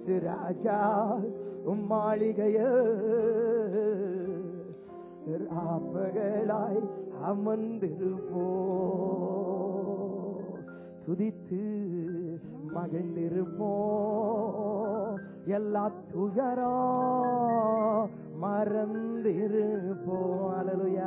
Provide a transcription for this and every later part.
இயேசு ராஜா மாளிகைய ராப்பகலாய் அமர்ந்திருப்போ, துதித்து மகிழ்ந்திருப்போ, எல்லா துயரா மறந்திருப்போ. அல்லேலூயா.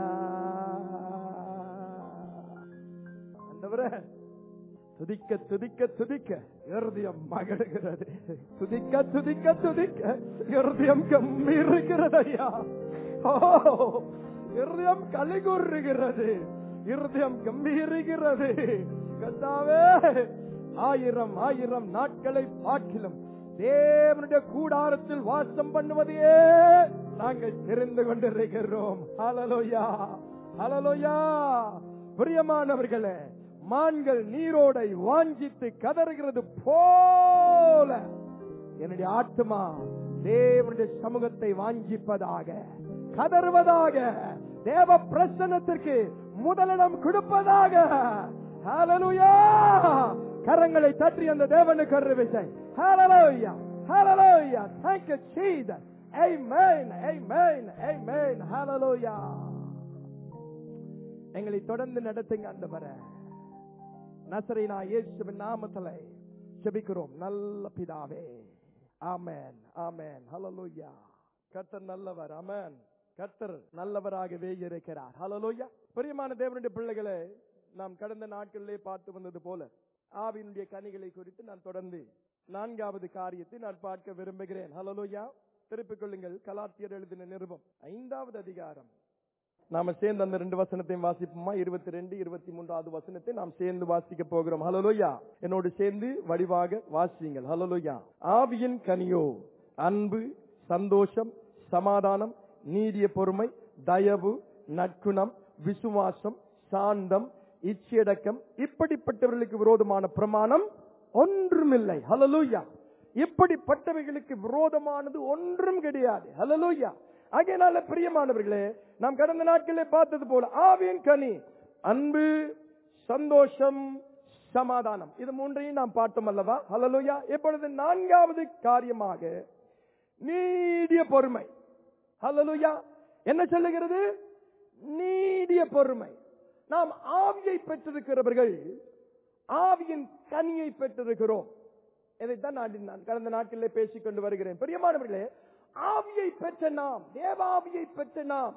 ஆண்டவரே, துதிக்க துதிக்க துதிக்க இருதயம் மகிழ்கிறது. துதிக்க துதிக்க துதிக்க இருதயம் கம்பீரிக்கிறது ஐயா. ஓ, இருதயம் கலிகூறுகிறது, இருதயம் கம்பீரிக்கிறது. கர்த்தாவே, ஆயிரம் ஆயிரம் நாட்களை பார்க்கிலும் தேவனுடைய கூடாரத்தில் வாசம் பண்ணுவதையே நாங்கள் தெரிந்து கொண்டிருக்கிறோம். ஹல்லேலூயா, ஹல்லேலூயா. பிரியமானவர்களே, மான்கள் நீரோடை வாஞ்சித்து கதறுகிறது போல என்னுடைய ஆத்துமா தேவனுடைய சமூகத்தை வாஞ்சிப்பதாக, கதறுவதாக, தேவ பிரசன்னத்திற்கு முதலிடம் கொடுப்பதாக. ஹல்லேலூயா. கரங்களை தட்டி அந்த தேவனுக்கு அறிவிச்சை. ஹல்லேலூயா, ஹல்லேலூயா. Thank you Jesus. Amen, amen, amen. ஹல்லேலூயா. எங்களை தொடர்ந்து நடத்துங்க ஆண்டவரே. நசரேனா இயேசுவின் நாமத்திலே ஜெபிக்கிறோம் நல்ல பிதாவே. ஆமென், ஆமென். ஹல்லேலூயா. கர்த்தர் நல்லவர். ஆமென். கர்த்தர் நல்லவராகவே இருக்கிறார். ஹல்லேலூயா. பிரியமான தேவனுடைய பிள்ளைகளே, நாம் கடந்த நாட்களிலே பார்த்து வந்தது போல ஆவியினுடைய கனிகளை குறித்து நான் தொடர்ந்து 4வது காரியத்தை நான் பார்க்க விரும்புகிறேன். ஹல்லேலூயா. திருப்பிக் கொள்ளுங்கள், கலாத்தியர் எழுதின நிருபம் 5வது அதிகாரம். நாம சேர்ந்து அந்த 2 வசனத்தையும் வாசிப்போமா? 22, 23வது வசனத்தை நாம் சேர்ந்து வாசிக்க போகிறோம். ஹல்லேலூயா. என்னோடு சேர்ந்து வடிவாக வாசியுங்கள். ஹல்லேலூயா. ஆவியின் கனியோ அன்பு, சந்தோஷம், சமாதானம், நீடிய பொறுமை, தயவு, நற்குணம், விசுவாசம், சாந்தம், இச்சையடக்கம், இப்படிப்பட்டவர்களுக்கு விரோதமான பிரமாணம் ஒன்றுமில்லை. ஹல்லேலூயா. இப்படிப்பட்டவைகளுக்கு விரோதமானது ஒன்றும் கிடையாது. ஹல்லேலூயா. ஆகையினால பிரியமானவர்களே, நாம் கடந்த நாட்களிலே பார்த்தது போல ஆவியின் கனி அன்பு, சந்தோஷம், சமாதானம், இது மூன்றையும் நாம் பார்த்தோம் அல்லவா? ஹல்லேலூயா. இப்பொழுது 4வது காரியமாக நீடிய பொறுமை. ஹல்லேலூயா. என்ன சொல்லுகிறது? நீடிய பொறுமை. நாம் ஆவியை பெற்றிருக்கிறவர்கள் ஆவியின் கனியை பெற்றிருக்கிறோம். இதைத்தான் நான் கடந்த நாட்களிலே பேசிக் கொண்டு வருகிறேன். பிரியமானவர்களே, ஆவியை பெற்ற நாம், தேவாவியை பெற்ற நாம்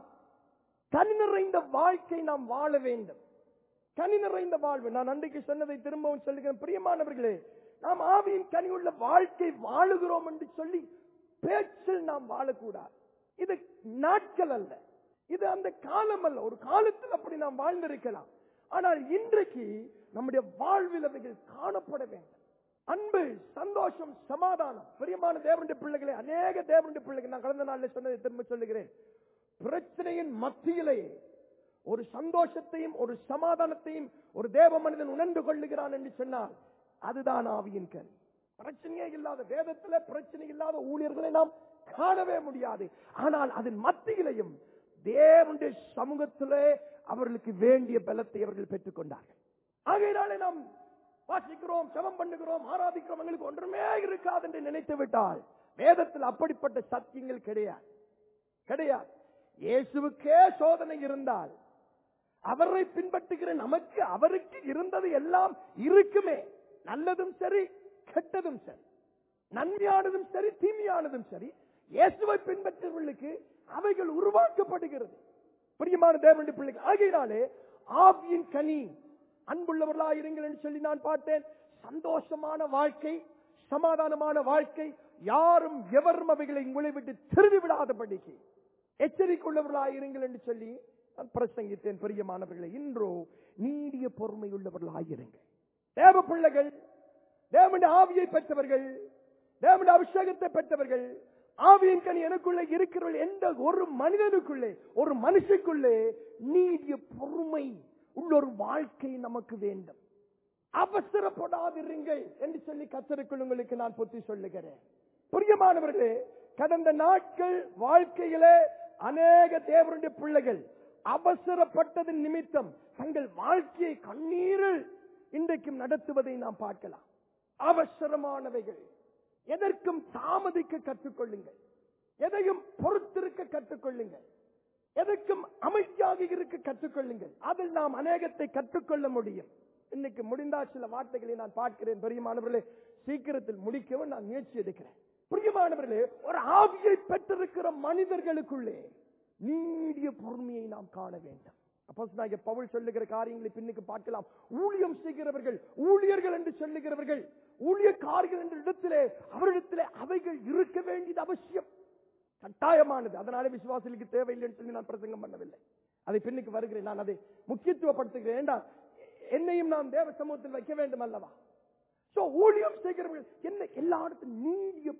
கனி நிறைந்த வாழ்க்கை நாம் வாழ வேண்டும். கனி நிறைந்த வாழ்வு. நான் அன்றைக்கு சொன்னதை திரும்பவும் சொல்லுகிறேன். பிரியமானவர்களே, நாம் ஆவியின் கனி உள்ள வாழ்க்கை வாழுகிறோம் என்று சொல்லி பேச்சில் நாம் வாழக்கூடாது. இது நாட்கள் அல்ல, இது அந்த காலம் அல்ல. ஒரு காலத்தில் அப்படி நாம் வாழ்ந்திருக்கலாம். ஆனால் இன்றைக்கு நம்முடைய வாழ்வில் அவைகள் காணப்பட வேண்டும். அன்பு, சந்தோஷம், சமாதானம். பிரியமான தேவனுடைய பிள்ளைகளே, அநேக தேவனுடைய பிள்ளைகள், நான் கடந்த நாளில் சொன்னதை திரும்ப சொல்லுகிறேன், பிரச்சனையின் மத்தியிலே ஒரு சந்தோஷத்தையும் ஒரு சமாதானத்தையும் ஒரு தேவ மனிதன் உணர்ந்து கொள்ளுகிறான் என்று சொன்னால் அதுதான் ஆவியின் கனி. பிரச்சனையே இல்லாத, வேதத்தில் பிரச்சனை இல்லாத ஊழியர்களை நாம் காணவே முடியாது. ஆனால் அதன் மத்தியிலையும் தேவனுடைய சமூகத்திலே அவர்களுக்கு வேண்டிய பலத்தை அவர்கள் பெற்றுக் கொண்டார்கள். ஆகையினாலே நாம் வாசிக்கிறோம், ஜெபம் பண்ணுகிறோம், ஆராதிக்கிறோம், எங்களுக்கு ஒன்றுமே இருக்காது என்று நினைத்து விட்டால் வேதத்தில் அப்படிப்பட்ட சத்தியங்கள் கிடையாது, கிடையாது. இயேசுவுக்கே சோதனை இருந்தால் அவரை பின்பற்றுகிற நமக்கு அவருக்கு இருந்தது எல்லாம் இருக்குமே. நல்லதும் சரி, கெட்டதும் சரி, நன்மையானதும் சரி, தீமையானதும் சரி, இயேசுவை பின்பற்றுவர்களுக்கு அவைகள் உருவாக்கப்படுகிறது. பிரியமான தேவனுடைய பிள்ளைகள், ஆகையினாலே ஆவியின் கனி அன்புள்ளவர்களாக இருங்கள் என்று சொல்லி நான் பார்த்தேன். சந்தோஷமான வாழ்க்கை, சமாதானமான வாழ்க்கை, யாரும் எவரும் அவைகளை உங்களை விட்டு திரும்பி விடாதபடிக்கு எச்சரிக்கையுள்ளவர்களாக இருங்கள் என்று சொல்லி நான் பிரசங்கித்தேன். பிரியமானவர்களை, இன்றோ நீடிய பொறுமை உள்ளவர்களாக இருங்கள். தேவ பிள்ளைகள், தேவனுடைய ஆவியை பெற்றவர்கள், தேவனுடைய அபிஷேகத்தை பெற்றவர்கள், ஆவியின் கனி எனக்குள்ளே இருக்கிறவர்கள் எந்த ஒரு மனிதனுக்குள்ளே, ஒரு மனுஷனுக்குள்ளே நீடிய பொறுமை உள்ள ஒரு வாழ்க்கை நமக்கு வேண்டும். அவசரப்படாதிருங்கள் என்று சொல்லி கர்த்தருக்குள் உங்களுக்கு நான் புத்தி சொல்லுகிறேன். பிரியமானவர்களே, கடந்த நாட்கள் வாழ்க்கையிலே அநேக தேவனுடைய பிள்ளைகள் அவசரப்பட்டதன் நிமித்தம் தங்கள் வாழ்க்கையை கண்ணீரில் இன்றைக்கும் நடத்துவதை நாம் பார்க்கலாம். அவசரமானவைகள், எதற்கும் தாமதிக்க கற்றுக்கொள்ளுங்கள். எதையும் பொறுத்திருக்க கற்றுக்கொள்ளுங்கள். எதற்கும் அமைதியாக இருக்க கற்றுக்கொள்ளுங்கள். அதில் நாம் அநேகத்தை கற்றுக்கொள்ள முடியும். இன்னைக்கு முடிந்தால் சில வார்த்தைகளை நான் பார்க்கிறேன். பிரியமானவர்களே, சீக்கிரத்தில் முடிக்கவும் நான் முயற்சி எடுக்கிறேன். பிரியமானவர்களே, ஒரு ஆவியை பெற்றிருக்கிற மனிதர்களுக்குள்ளே நீடிய பொறுமையை நாம் காண வேண்டும். அப்போஸ்தலனாகிய பவுல் சொல்லுகிற காரியங்களை பின்னுக்கு பார்க்கலாம். ஊழியம் செய்கிறவர்கள், ஊழியர்கள் என்று சொல்லுகிறவர்கள், ஊழியக்காரர்கள் என்ற இடத்திலே அவரிடத்திலே அவைகள் இருக்க வேண்டியது அவசியம், கட்டாயமானது. அதனாலே விசுவாசிகளுக்கு தேவையில்லைன்னு சொல்லி நான் பிரசங்கம் பண்ணவில்லை. அதை பின்னுக்கு வருகிறேன். நான் அதை முக்கியத்துவப்படுத்துகிறேன். ஏண்டா என்னையும் நாம் தேவ சமூகத்தில் வைக்க வேண்டும் அல்லவா? சோ ஊழியம் செய்கிறவர்கள் என்ன எல்லா இடத்திலும் நீடிய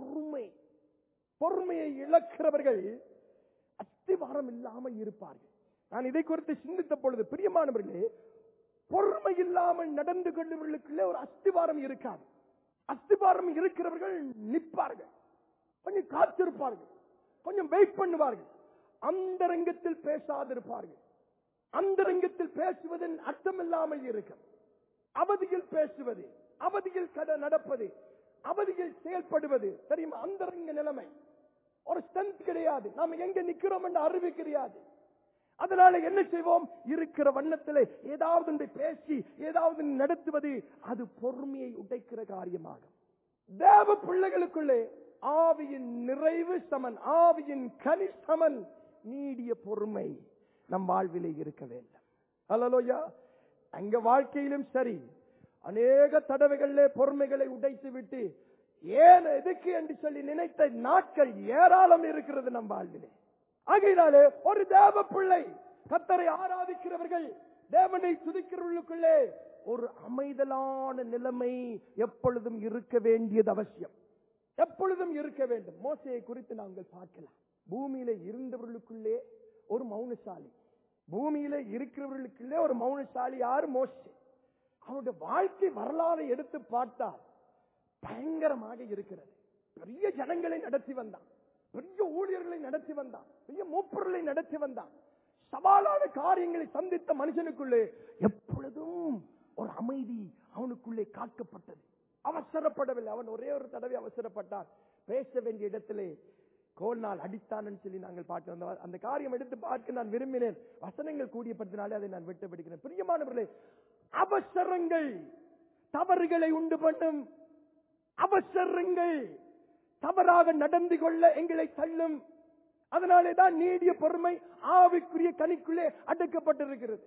பொறுமையை இழக்கிறவர்கள் அஸ்திவாரம் இல்லாமல் இருப்பார்கள். நான் இதை குறித்து சிந்தித்த பொழுது, பிரியமானவர்களே, பொறுமை இல்லாமல் நடந்து கொண்டவர்களுக்குள்ளே ஒரு அஸ்திவாரம் இருக்காது. அஸ்திவாரம் இருக்கிறவர்கள் நிற்பார்கள், கொஞ்சம் காத்திருப்பார்கள், கொஞ்சம் வெயிட் பண்ணுவார்கள், அந்தரங்கத்தில் பேசாதிருப்பார்கள். அந்தரங்கத்தில் பேசுவதன் அர்த்தம் இல்லாமல் இருக்கும். அவதியில் பேசுவது, அவதியில் நடப்பது, அவதியில் செயல்படுவது தெரியுமா? அந்தரங்க நிலைமை ஒரு ஸ்ட்ரென்த் கிடையாது. நாம எங்க நிக்கிறோம் என்று அறிவு கிடையாது. அதனால என்ன செய்வோம்? இருக்கிற வண்ணத்திலே ஏதாவது ஒன்றை பேசி ஏதாவது நடத்துவது அது பொறுமையை உடைக்கிற காரியமாகும். தேவ பிள்ளைகளுக்குள்ளே ஆவியின் நிறைவு சமன், ஆவியின் கனி சமன், நீடிய பொறுமை நம் வாழ்விலே இருக்க வேண்டும். அல்லேலூயா. அங்க வாழ்க்கையிலும் சரி, அநேக தடவைகளிலே பொறுமைகளை உடைத்து விட்டு ஏன் எதுக்கு என்று சொல்லி நினைத்த நாட்கள் ஏராளம் இருக்கிறது நம் வாழ்விலே. ஆகையினாலே ஒரு தேவ பிள்ளை, கர்த்தரை ஆராதிக்கிறவர்கள், தேவனை துதிக்கிறவர்களுக்குள்ளே ஒரு அமைதலான நிலைமை எப்பொழுதும் இருக்க வேண்டியது அவசியம், எப்பொழுதும் இருக்க வேண்டும். மோசேயை குறித்து நாங்கள் பார்க்கலாம். பூமியில இருந்தவர்களுக்குள்ளே ஒரு மௌனசாலி, பூமியில இருக்கிறவர்களுக்குள்ளே ஒரு மௌனசாலி யார்? மோசே. அவனுடைய வாழ்க்கை வரலாறை எடுத்து பார்த்தால் பயங்கரமாக இருக்கிறது. பெரிய ஜனங்களை நடத்தி வந்தான், பெரிய ஊழியர்களை நடத்தி வந்தான், பெரிய மூப்பர்களை நடத்தி வந்தான். சவாலான காரியங்களை சந்தித்த மனுஷனுக்குள்ளே எப்பொழுதும் ஒரு அமைதி அவனுக்குள்ளே காக்கப்பட்டது. அவசரப்படவில்லை. அவன் ஒரே ஒரு தடவை அவசரப்பட்டான். பேச வேண்டிய இடத்திலே கோல்நாள் அடித்தான் சொல்லி நாங்கள் பார்த்து வந்தோம். அந்த காரியம் எடுத்து பார்க்க நான் விரும்பினேன். வசனங்கள் கூடியப்பட்டனாலே அதை நான் விட்டு பிடிக்கிறேன். பிரியமானவர்களே, அவசரங்கள் தவறுகளை உண்டு பண்ணும். அவசரங்கள் தவறாக நடந்து கொள்ள எங்களை தள்ளும். அதனாலேதான் நீடிய பொறுமை ஆவிக்குரிய கனிக்குள்ளே அடக்கப்பட்டிருக்கிறது.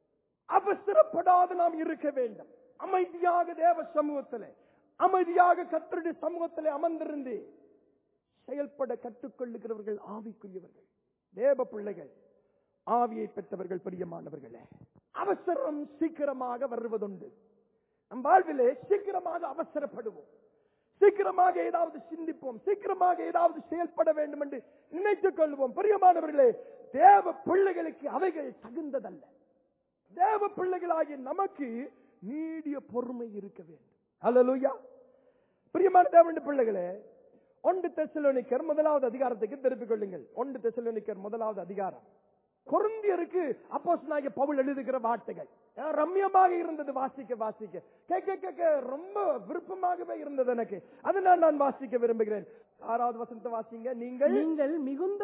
அவசரப்படாது நாம் இருக்க வேண்டும். அமைதியாக தேவ சமூகத்திலே, அமைதியாக கர்த்தருடைய சமூகத்திலே அமர்ந்திருந்து செயல்பட கற்றுக்கொள்ளுகிறவர்கள் ஆவிக்குரியவர்கள், தேவ பிள்ளைகள், ஆவியை பெற்றவர்கள். பிரியமானவர்களே, அவசரம் சீக்கிரமாக வருவதுண்டு. நம் வாழ்விலே சீக்கிரமாக அவசரப்படுவோம், சீக்கிரமாக ஏதாவது சிந்திப்போம், சீக்கிரமாக ஏதாவது செயல்பட வேண்டும் என்று நினைத்துக் கொள்வோம். பிரியமானவர்களே, தேவ பிள்ளைகளுக்கு அவைகள் தகுந்ததல்ல. தேவ பிள்ளைகளாகிய நமக்கு நீடிய பொறுமை இருக்க வேண்டும். அல்லேலூயா. பிரியமான தேவனுடைய பிள்ளைகளே, 1 தெசலோனிக்கர் 1வது அதிகாரத்துக்கு திருப்பிக் கொள்ளுங்கள். 1 தெசலோனிக்கர் 1வது அதிகாரம். கொரிந்தியருக்கு அப்போஸ்தலனாகிய பவுல் எழுதுகிற வார்த்தைகள் ரம்யமாக இருந்தது. வாசிக்க கேட்க ரொம்ப விருப்பமாகவே இருந்தது எனக்கு. அதனால் நான் வாசிக்க விரும்புகிறேன். 6வது வசனத்தை வாசிங்க. நீங்கள் மிகுந்த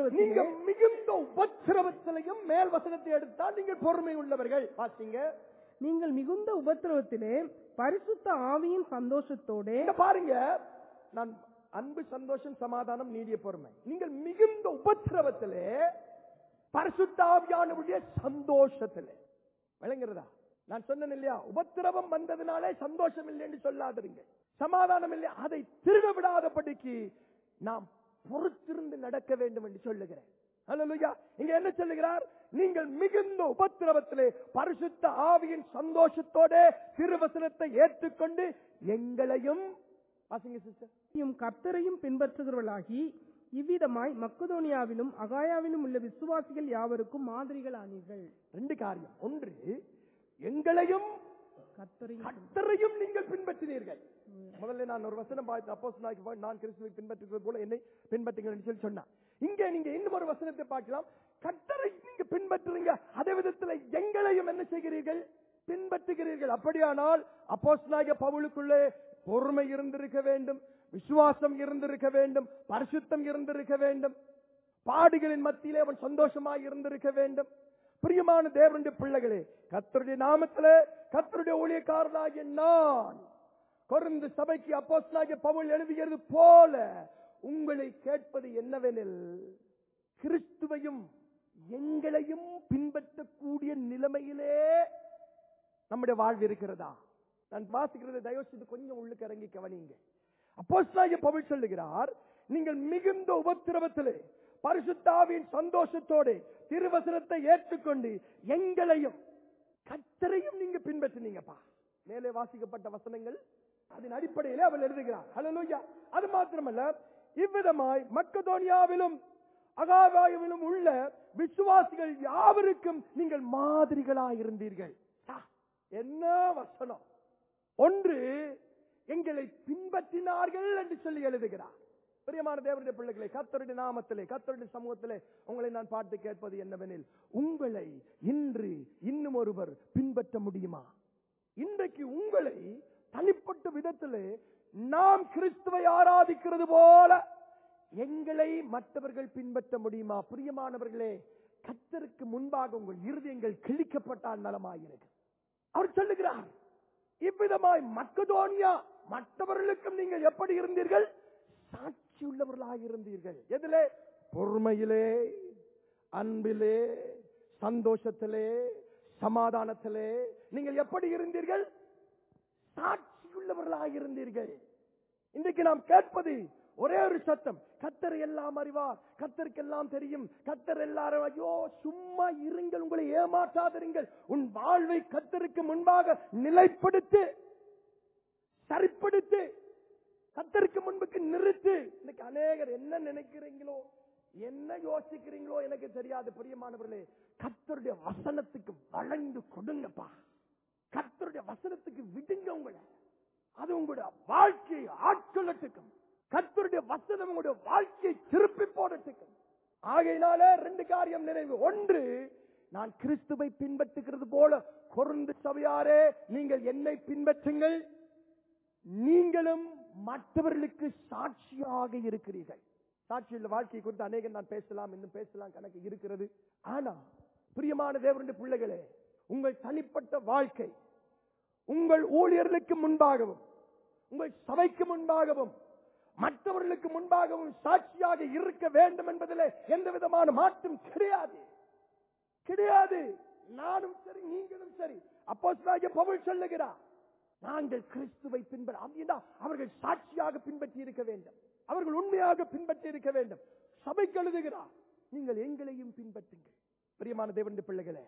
உபத்திரவத்திலையும் மேல் வசனத்தை எடுத்தால் நீங்கள் பொறுமை உள்ளவர்கள். வாசிங்க. நீங்கள் மிகுந்த உபத்திரவத்திலே பரிசுத்த ஆவியின் சந்தோஷத்தோடு. பாருங்க, நான் அன்பு, சந்தோஷம், சமாதானம், நீடிய பொறுமை. நீங்கள் மிகுந்த உபத்திரவத்திலே பரிசுத்த ஆவியானவருடைய சந்தோஷத்திலே. விளங்குறதா? நான் சொன்னேன் இல்லையா, உபத்திரவம் வந்ததுனாலே சந்தோஷம் இல்லை என்று சொல்லாதீங்க, சமாதானம் இல்லை, அதை திருட விடாதபடிக்கு நாம் பொறுத்திருந்து நடக்க வேண்டும் என்று சொல்லுகிறேன். அல்லேலூயா. இங்க என்ன சொல்லுகிறார்? நீங்கள் மிகுந்த உபத்திரவத்திலே பரிசுத்த ஆவியின் சந்தோஷத்தோட திருவசனத்தை ஏற்றுக்கொண்டு எங்களையும் கர்த்தரையும் பின்பற்றுகிறவர்களாகி இவ்விதமாய் மக்கதோனியாவிலும் அகாயாவிலும் உள்ள விசுவாசிகள் யாவருக்கும் மாதிரிகள் ஆனீர்கள். 2 காரியம். ஒன்று, எங்களையும் கர்த்தரையும் நீங்கள் பின்பற்றினீர்கள். முதல்ல நான் ஒரு வசனம் பார்த்து, அப்போஸ்தலனாகிய நான் கிறிஸ்துவை பின்பற்றுகிறது போல என்னை பின்பற்றுங்கள் என்று சொல்லி சொன்னான். இங்கே நீங்க இன்னும் ஒரு வசனத்தை பார்க்கலாம். கர்த்தரை நீங்க பின்பற்றுறீங்க, அதே விதத்தில் எங்களையும் என்ன செய்கிறீர்கள்? பின்பற்றுகிறீர்கள். அப்படியானால் அப்போஸ்தலனாகிய பவுலுக்குள்ளே பொறுமை இருந்திருக்க வேண்டும், விசுவாசம் இருந்திருக்க வேண்டும், பரிசுத்தம் இருந்திருக்க வேண்டும், பாடுகளின் மத்தியிலே அவன் சந்தோஷமாய் இருந்திருக்க வேண்டும். பிரியமான தேவனுடைய பிள்ளைகளே, கர்த்தருடைய நாமத்திலே கர்த்தருடைய ஊழியக்காரனாகிய நான் கொரிந்து சபைக்கு அப்போஸ்தலனாகிய பவுல் எழுதுகிறது போல உங்களை கேட்பது என்னவெனில், கிறிஸ்துவையும் எங்களையும் பின்பற்றக்கூடிய நிலைமையிலே நம்முடைய வாழ்வு இருக்கிறதா? நான் வாசிக்கிறதை தயவு செய்து கொஞ்சம் உள்ளுக்கு இறங்கி கவனிங்க. அப்போஸ்தலனாகிய பவுல் சொல்லுகிறார், நீங்கள் மிகுந்த உபத்திரவத்திலே பரிசுத்த ஆவியின் சந்தோஷத்தோடு திருவசனத்தை ஏற்றுக்கொண்டு எங்களையும் கர்த்தரையும் நீங்க பின்பற்றினீங்கப்பா. மேலே வாசிக்கப்பட்ட வசனங்கள் அதன் அடிப்படையிலே அவன் எழுதுகிறார். ஹல்லேலூயா. அது மாத்திரமல்ல, இவ்விதமாய் மக்கதோனியாவிலும் அகாயாவிலும் உள்ள விசுவாசிகள் யாவருக்கும் நீங்கள் மாதிரிகளாய் இருந்தீர்கள். என்ன வசனம்! ஒன்று, எங்களை பின்பற்றினார்கள் என்று சொல்லி எழுதுகிறார். பிரியமான தேவனுடைய பிள்ளைகளை, கர்த்தருடைய நாமத்திலே கர்த்தருடைய சமூகத்திலே உங்களை நான் பார்த்து கேட்பது என்னவெனில், உங்களை இன்று இன்னும் ஒருவர் பின்பற்ற முடியுமா? இன்றைக்கு உங்களை தனிப்பட்ட விதத்திலே நாம் கிறிஸ்துவை ஆராதிக்கிறது போல எங்களை மற்றவர்கள் பின்பற்ற முடியுமா? பிரியமானவர்களே, கர்த்தருக்கு முன்பாக உங்கள் இருதயங்கள் கிழிக்கப்பட்டால் நலமாயிருக்கு. அவர் சொல்லுகிறார், இவ்விதமாய் மக்கதோனியா மற்றவர்களுக்கும் நீங்கள் எப்படி இருந்தீர்கள்? சாட்சி உள்ளவர்களாக இருந்தீர்கள். எதிலே? பொறுமையிலே, அன்பிலே, சந்தோஷத்திலே, சமாதானத்திலே நீங்கள் எப்படி இருந்தீர்கள்? சாட்சி உள்ளவர்களாக இருந்தீர்கள். இன்றைக்கு நாம் கேட்பது ஒரே ஒரு சத்தம், கர்த்தர் எல்லாம் அறிவார், கர்த்தருக்கு எல்லாம் தெரியும், கர்த்தர் எல்லாரும். ஐயோ, சும்மா இருங்கள், உங்களை ஏமாற்றாதிருங்கள். உன் வாழ்வை கர்த்தருக்கு முன்பாக நிலைப்படுத்து, சரிப்படுத்து, கர்த்தருக்கு முன்புக்கு நிறுத்து. இன்னைக்கு அநேகர் என்ன நினைக்கிறீங்களோ, என்ன யோசிக்கிறீங்களோ எனக்கு தெரியாது. பிரியமானவர்களே, கர்த்தருடைய வசனத்துக்கு வளைந்து கொடுங்கப்பா. கர்த்தருடைய வசனத்துக்கு விடுங்க உங்களை. அது உங்களுடைய வாழ்க்கையை ஆட்கொள்ளட்டுக்கும். கர்த்தருடைய வசனம் உங்களுடைய வாழ்க்கையை திருப்பி போடட்டுக்கும். ஆகையினாலே ரெண்டு காரியம் நினைவு. ஒன்று, நான் கிறிஸ்துவை பின்பற்றுகிறது போல கொரிந்து சபையாரே நீங்கள் என்னை பின்பற்றுங்கள், நீங்களும் மற்றவர்களுக்கு சாட்சியாக இருக்கிறீர்கள். சாட்சியுள்ள வாழ்க்கை குறித்து அநேகம் நான் பேசலாம், இன்னும் பேசலாம், கணக்கு இருக்கிறது. ஆனா பிரியமான தேவனுடைய பிள்ளைகளே, உங்கள் தனிப்பட்ட வாழ்க்கை உங்கள் ஊழியர்களுக்கு முன்பாகவும் உங்கள் சபைக்கு முன்பாகவும் மற்றவர்களுக்கு முன்பாகவும் சாட்சியாக இருக்க வேண்டும் என்பதில் எந்த விதமான மாற்றம் கிடையாது, கிடையாது. நானும் சரி, நீங்களும் சரி. அப்போஸ்தலனாகிய பவுல் சொல்லுகிறார், நாங்கள் கிறிஸ்துவை பின்பற்ற, அவர்கள் சாட்சியாக பின்பற்றி இருக்க வேண்டும், அவர்கள் உண்மையாக பின்பற்றி இருக்க வேண்டும். சபைக்கு எழுதுகிறார், நீங்கள் எங்களையும் பின்பற்றுங்கள். பிரியமான தேவனுடைய பிள்ளைகளே,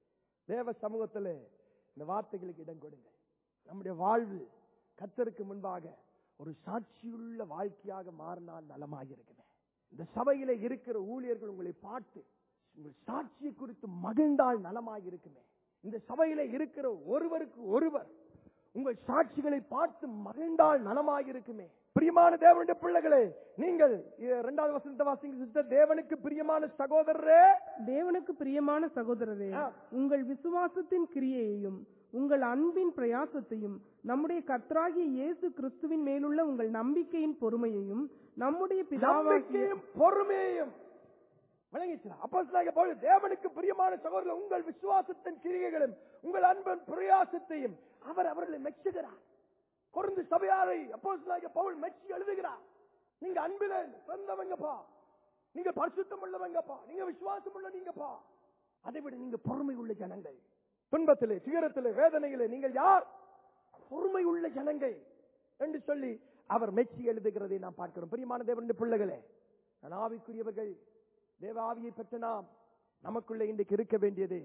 தேவ சமூகத்தில் இந்த வார்த்தைகளுக்கு இடம் கொடுங்க. நம்முடைய வாழ்வு கர்த்தருக்கு முன்பாக ஒரு சாட்சியுள்ள வாழ்க்கையாக மாறினால் நலமாக இருக்குமே. இந்த சபையில இருக்கிற ஊழியர்கள் உங்களை பார்த்து உங்கள் சாட்சியை குறித்து மகிழ்ந்தால் நலமாக இருக்குமே. இந்த சபையில இருக்கிற ஒருவருக்கு ஒருவர் உங்கள் சாட்சிகளை பார்த்து மகிழ்ந்தால் நலமாக இருக்குமே. பிரியமான தேவனுடைய பிள்ளைகளே, நீங்கள் இரண்டாவது வசனத்தை வாசிங்க சிஸ்டர். தேவனுக்கு பிரியமான சகோதரரே, தேவனுக்கு பிரியமான சகோதரரே, உங்கள் விசுவாசத்தின் கிரியையையும் உங்கள் அன்பின் பிரயாசத்தையும் நம்முடைய கர்த்தராகிய இயேசு கிறிஸ்துவின் மேலுள்ள உங்கள் நம்பிக்கையின் பொறுமையையும் நம்முடைய பிதாவாகிய பொறுமையையும் அப்போஸ்தலனாகிய பவுல், தேவனுக்கு பிரியமான சகோதரர் உங்கள் விசுவாசத்தின் கிரியைகளும் உங்கள் அன்பின் பிரயாசத்தையும் அவர்களை மெச்சுகிறார். கொரிந்து சபையாரை அப்போஸ்தலனாகிய பவுல் மெச்சி எழுதுகிறார். நீங்க அன்பில பிறந்தவங்கப்பா, நீங்க பரிசுத்தம் உள்ளவங்கப்பா, நீங்க விசுவாசம் உள்ள நீங்கப்பா. அதை விட நீங்க பொறுமை உள்ள ஜனங்கள். துன்பத்திலே, துயரத்திலே, வேதனையிலே நீங்கள் யார்? பொறுமை உள்ள ஜனங்கள் என்று சொல்லி அவர் மெச்சி எழுதுகிறதை நாம் பார்க்கிறோம். பிரியமான தேவனுடைய பிள்ளைகளே, நான் ஆவிக்குரியவர்கள், தேவ ஆவியை பெற்ற நாம், நமக்குள்ளே இன்றைக்கு இருக்க வேண்டியது,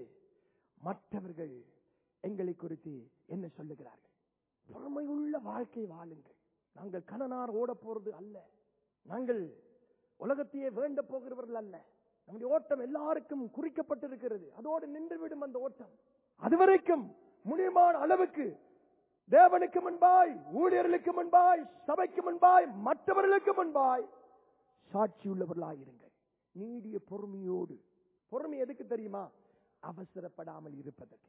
மற்றவர்கள் எங்களை குறித்து என்ன சொல்லுகிறார்கள்? பொறுமை உள்ள வாழ்க்கை வாழுங்கள். நாங்கள் கணனார் ஓட போறது அல்ல, நாங்கள் உலகத்தையே வேண்ட போகிறவர்கள் அல்ல. நம்முடைய ஓட்டம் எல்லாருக்கும் குறிக்கப்பட்டிருக்கிறது, அதோடு நின்றுவிடும் அந்த ஓட்டம். அதுவரைக்கும் முடியுமான அளவுக்கு தேவனுக்கு முன்பாய், ஊழியர்களுக்கு முன்பாய், சபைக்கு முன்பாய், மற்றவர்களுக்கு முன்பாய் சாட்சி உள்ளவர்களாயிருங்கள். நீடிய பொறுமையோடு. பொறுமை எதுக்கு தெரியுமா? அவசரப்படாமல் இருப்பதற்கு,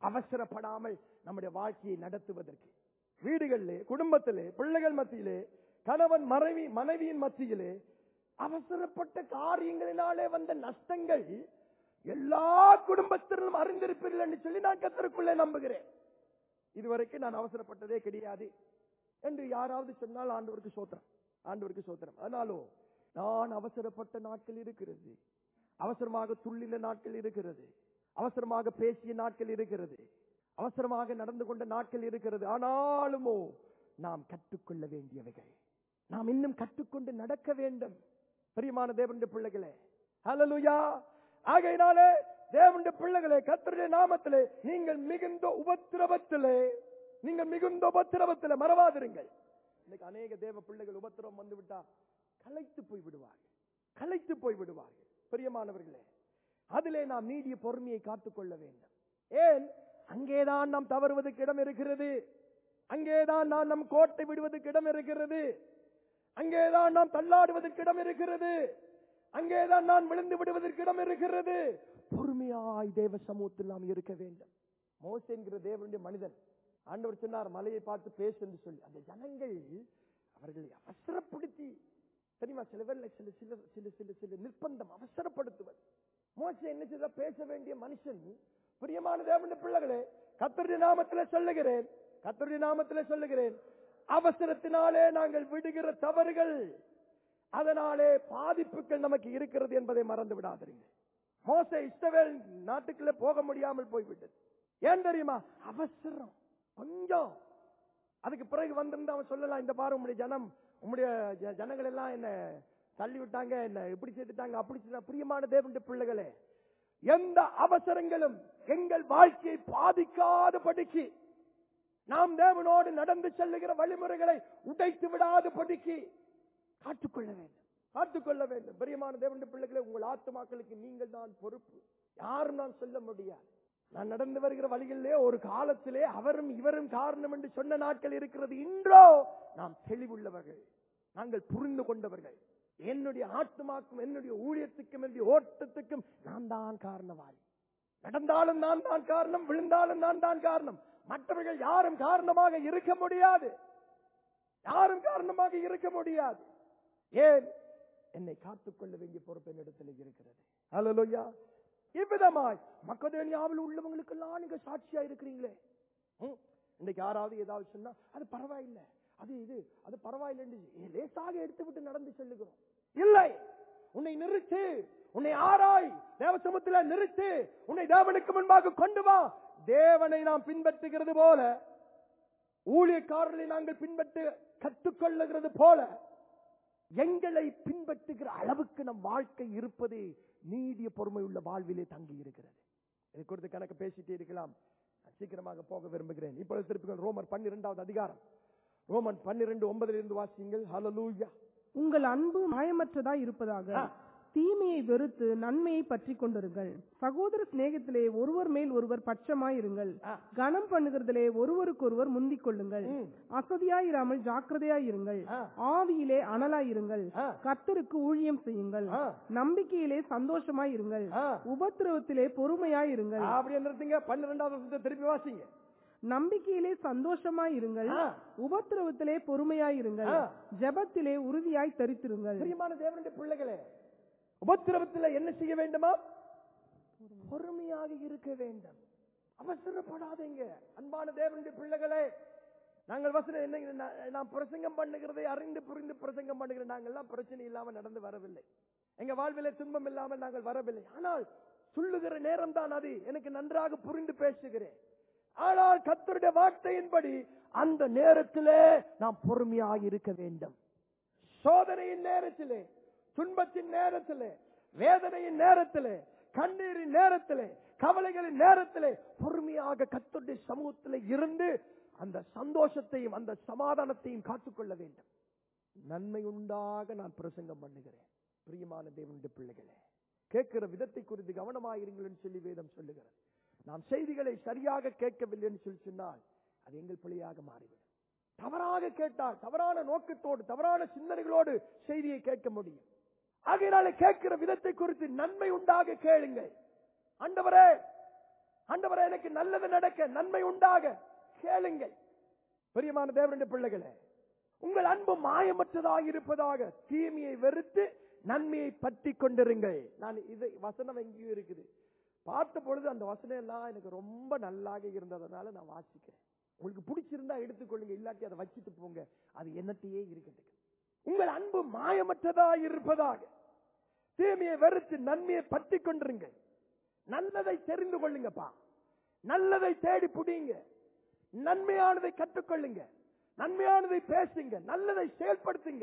அவசரப்படாமல் நம்முடைய வாழ்க்கையை நடத்துவதற்கு. வீடுகளிலே, குடும்பத்திலே, பிள்ளைகள் மத்தியிலே கணவன் மனைவியின் மத்தியிலே அவசரப்பட்ட காரியங்களினாலே வந்த நஷ்டங்கள் எல்லா குடும்பத்திலும் அறிந்திருப்பீர்கள் என்று சொல்லி நான் கர்த்தருக்குள்ளே நம்புகிறேன். இதுவரைக்கும் நான் அவசரப்பட்டதே கிடையாது என்று யாராவது சொன்னால் ஆண்டவருக்கு சோத்திரம், ஆண்டவருக்கு சோத்திரம். ஆனாலும் நான் அவசரப்பட்ட நாட்கள் இருக்கிறது, அவசரமாக துள்ளின நாட்கள் இருக்கிறது, அவசரமாக பேசிய நாட்கள் இருக்கிறது, அவசரமாக நடந்து கொண்ட நாட்கள் இருக்கிறது. ஆனாலுமோ நாம் கற்றுக்கொள்ள வேண்டியவைகள், நாம் இன்னும் கற்றுக்கொண்டு நடக்க வேண்டும். பிரியமான தேவனுடைய பிள்ளைகளே, ஹல்லேலூயா. ஆகையினாலே தேவனுடைய பிள்ளைகளே, கர்த்தருடைய நாமத்திலே நீங்கள் மிகுந்த உபத்திரவத்திலே மறவாதிருங்கள். இன்னைக்கு அநேக தேவ பிள்ளைகள் உபத்திரவம் வந்து விட்டா களைத்து போய் விடுவார்கள். பிரியமானவர்களே, அதிலே நாம் நீடிய பொறுமையை காத்துக்கொள்ள வேண்டும். ஏன்? அங்கேதான் நாம் தவறுவதற்கு இடம் இருக்கிறது, அங்கேதான் நாம் நம் கோட்டை விடுவதற்கு இடம் இருக்கிறது, அங்கேதான் நாம் தள்ளாடுவதற்கு இடம் இருக்கிறது, அங்கேதான் நான் விழுந்து விடுவதற்கு இடம் இருக்கிறது. பொறுமையாய் தேவ சமூகத்தில் நாம் இருக்க வேண்டும். மோசே என்கிற தேவனுடைய மனிதன், ஆண்டவர் சொன்னார் மலையை பார்த்து பேசு என்று சொல்லி, அந்த ஜனங்கள் அவர்களை அவசரப்படுத்தி, தெரியுமா, சில பேர்ல சில நிர்பந்தம் அவசரப்படுத்துவது. மோசே என்ன செய்த? பேச வேண்டிய மனுஷன். பிரியமான தேவனுடைய பிள்ளைகளே, கர்த்தருடைய நாமத்திலே சொல்லுகிறேன், அவசரத்தினாலே நாங்கள் விடுகிற தவறுகள், அதனாலே பாதிப்புகள் நமக்கு இருக்கிறது என்பதை மறந்து விடாதீர்கள். மோசே இஸ்ரவேல் நாட்டுக்குள்ளே போக முடியாமல் போய்விட்டது. ஏன் தெரியுமா? அவசரம் கொஞ்சம். அதுக்கு பிறகு வந்திருந்து அவன் சொல்லலாம், இந்த பாரு உம்முடைய ஜனங்கள் எல்லாம் என்ன தள்ளி விட்டாங்க, என்ன இப்படி செய்துட்டாங்க, அப்படி செய்த. பிரியமான தேவனுடைய பிள்ளைகளே, எந்த அவசரங்களும் எங்கள் வாழ்க்கையை பாதிக்காதபடிக்கு, நாம் தேவனோடு நடந்து செல்லுகிற வழிமுறைகளை உடைத்து விடாதபடிக்கு காத்துக்கொள்ள வேண்டும். பிரியமான தேவனுடைய பிள்ளைகளே, உங்கள் ஆத்துமாக்களுக்கு நீங்கள் தான் பொறுப்பு. யாரும் நான் சொல்ல முடியாது. நான் நடந்து வருகிற வழிகளிலே ஒரு காலத்திலே அவரும் இவரும் காரணம் என்று சொன்ன நாட்கள் இருக்கிறது. இன்றோ நாம் தெளிவுள்ளவர்கள், நாங்கள் புரிந்து கொண்டவர்கள். என்னுடைய ஆத்துமாக்கும் என்னுடைய ஊழியத்துக்கும் என்னுடைய ஓட்டத்துக்கும் நான் தான் காரணவாளி. நடந்தாலும் நான் தான் காரணம், விழுந்தாலும் நான் தான் காரணம். மற்றவர்கள் யாரும் காரணமாக இருக்க முடியாது. ஏன்? என்னை காத்துக்கொள்ள வேண்டிய பொறுப்பு என்னிடத்தில் இருக்கிறது. ஹல்லேலூயா. இவ்விதமாய் மக்கதோனியாவில் உள்ளவங்களுக்கு எல்லாம் நீங்க சாட்சியா இருக்கிறீங்களே. இன்னைக்கு யாராவது ஏதாவது சொன்னா அது பரவாயில்லை, அது பரவாயில்லை என்று லேசாக எடுத்து விட்டு நடந்து செல்லுகிறோம். இல்லை, உன்னை நிறுத்து, உன்னை ஆராய், தேவசமூகத்தில் நிறுத்து, உன்னை தேவனுக்கு முன்பாக கொண்டு வா. தேவனை நாம் பின்பற்றுகிறது போல, ஊழியக்காரர்களை நாங்கள் பின்பற்ற கற்றுக்கொள்ளுகிறது போல, எங்களை பின்பற்றுகிற அளவுக்கு நம் வாழ்க்கை இருப்பது நீடிய பொறுமை உள்ள வாழ்விலே தங்கி இருக்கிறது. இதை குறித்து கணக்கு பேசிட்டே இருக்கலாம், சீக்கிரமாக போக விரும்புகிறேன். இப்பொழுது திருப்பிகள் ரோமர் 12வது அதிகாரம், ரோமன் 12:9 வாசியுங்கள். ஹல்லேலூயா. உங்கள் அன்பு மாயமற்றதாய் இருப்பதாக, தீமையை வெறுத்து நன்மையை பற்றி கொண்டிருங்கள். சகோதர சிநேகத்திலே ஒருவர் மேல் ஒருவர் பட்சமாயிருங்கள். கனம் பண்ணுகிறதிலே ஒருவருக்கொருவர் முந்திக் கொள்ளுங்கள். அசதியாயிராமல் ஜாக்கிரதையாயிருங்கள். ஆவியிலே அனலாயிருங்கள். கர்த்தருக்கு ஊழியம் செய்யுங்கள். நம்பிக்கையிலே சந்தோஷமாயிருங்கள். உபத்திரவத்திலே பொறுமையாயிருங்கள். அப்படி என்னங்க 12வது திருப்பி வாசிங்க. நம்பிக்கையிலே சந்தோஷமாயிருங்கள். உபத்திரவத்திலே பொறுமையாயிருங்கள். ஜெபத்திலே உறுதியாய் தரித்திருங்கள். பிரியமான தேவனுடைய பிள்ளைகளே, உபத்திரவத்தில் என்ன செய்ய வேண்டுமா? பொறுமையாக இருக்க வேண்டும். அவசரப்படாதீங்க. அன்பான தேவனுடைய பிள்ளைகளே, நாங்கள் நாம் பிரசங்கம் பண்ணுகிறதை அறிந்து புரிந்து பிரசங்கம் பண்ணுகிற நாங்கள்லாம் பிரச்சனை இல்லாமல் நடந்து வரவில்லை. எங்க வாழ்விலே துன்பம் இல்லாமல் நாங்கள் வரவில்லை. ஆனால் சொல்லுகிற நேரம் தான் அது. எனக்கு நன்றாக புரிந்து பேசுகிறேன். ஆனால் கர்த்தருடைய வார்த்தையின்படி அந்த நேரத்திலே நாம் பொறுமையாக இருக்க வேண்டும். சோதனையின் நேரத்திலே, துன்பத்தின் நேரத்திலே, வேதனையின் நேரத்திலே, கண்ணீரின் நேரத்திலே, கவலைகளின் நேரத்திலே பொறுமையாக கர்த்தருடைய சமூகத்திலே இருந்து அந்த சந்தோஷத்தையும் அந்த சமாதானத்தையும் காத்துக்கொள்ள வேண்டும். நன்மை உண்டாக நான் பிரசங்கம் பண்ணுகிறேன். பிரியமான தேவனுடைய பிள்ளைகளே, கேட்கிற விதத்தை குறித்து கவனமாயிருங்கள் என்று சொல்லி வேதம் சொல்லுகிறது. நாம் செய்திகளை சரியாக கேட்கவில்லை என்று சொல்லி சொன்னால் அது எங்கள் பிள்ளையாக மாறிவிடும். தவறாக கேட்டால் தவறான நோக்கத்தோடு தவறான சிந்தனைகளோடு செய்தியை கேட்க முடியும். ஆகையினால கேட்கிற விதத்தை குறித்து நன்மை உண்டாக கேளுங்கள். ஆண்டவரே, ஆண்டவரே, எனக்கு நல்லது நடக்க நன்மை உண்டாக கேளுங்கள். பிரியமான தேவனுடைய பிள்ளைகளே, உங்கள் அன்பு மாயமற்றதாக இருப்பதாக, தீமையை வெறுத்து நன்மையை பற்றி கொண்டிருங்கள். நான் இது வசனம் எங்கேயும் இருக்குது, பார்த்த பொழுது அந்த வசனம் எல்லாம் எனக்கு ரொம்ப நல்லாக இருந்ததுனால நான் வாசிக்கிறேன். உங்களுக்கு பிடிச்சிருந்தா எடுத்துக்கொள்ளுங்க, இல்லாட்டி அதை வச்சுட்டு போங்க, அது என்னத்தையே இருக்கட்டும். உங்கள் அன்பு மாயமற்றதாக இருப்பதாக, தீமையை வெறுத்து நன்மையை பற்றி கொண்டிருங்கள். நல்லதை தெரிந்து கொள்ளுங்கப்பா, நல்லதை தேடி புடிங்க, நன்மையானதை கற்றுக்கொள்ளுங்க, நன்மையானதை பேசுங்க, நல்லதை செயல்படுத்துங்க.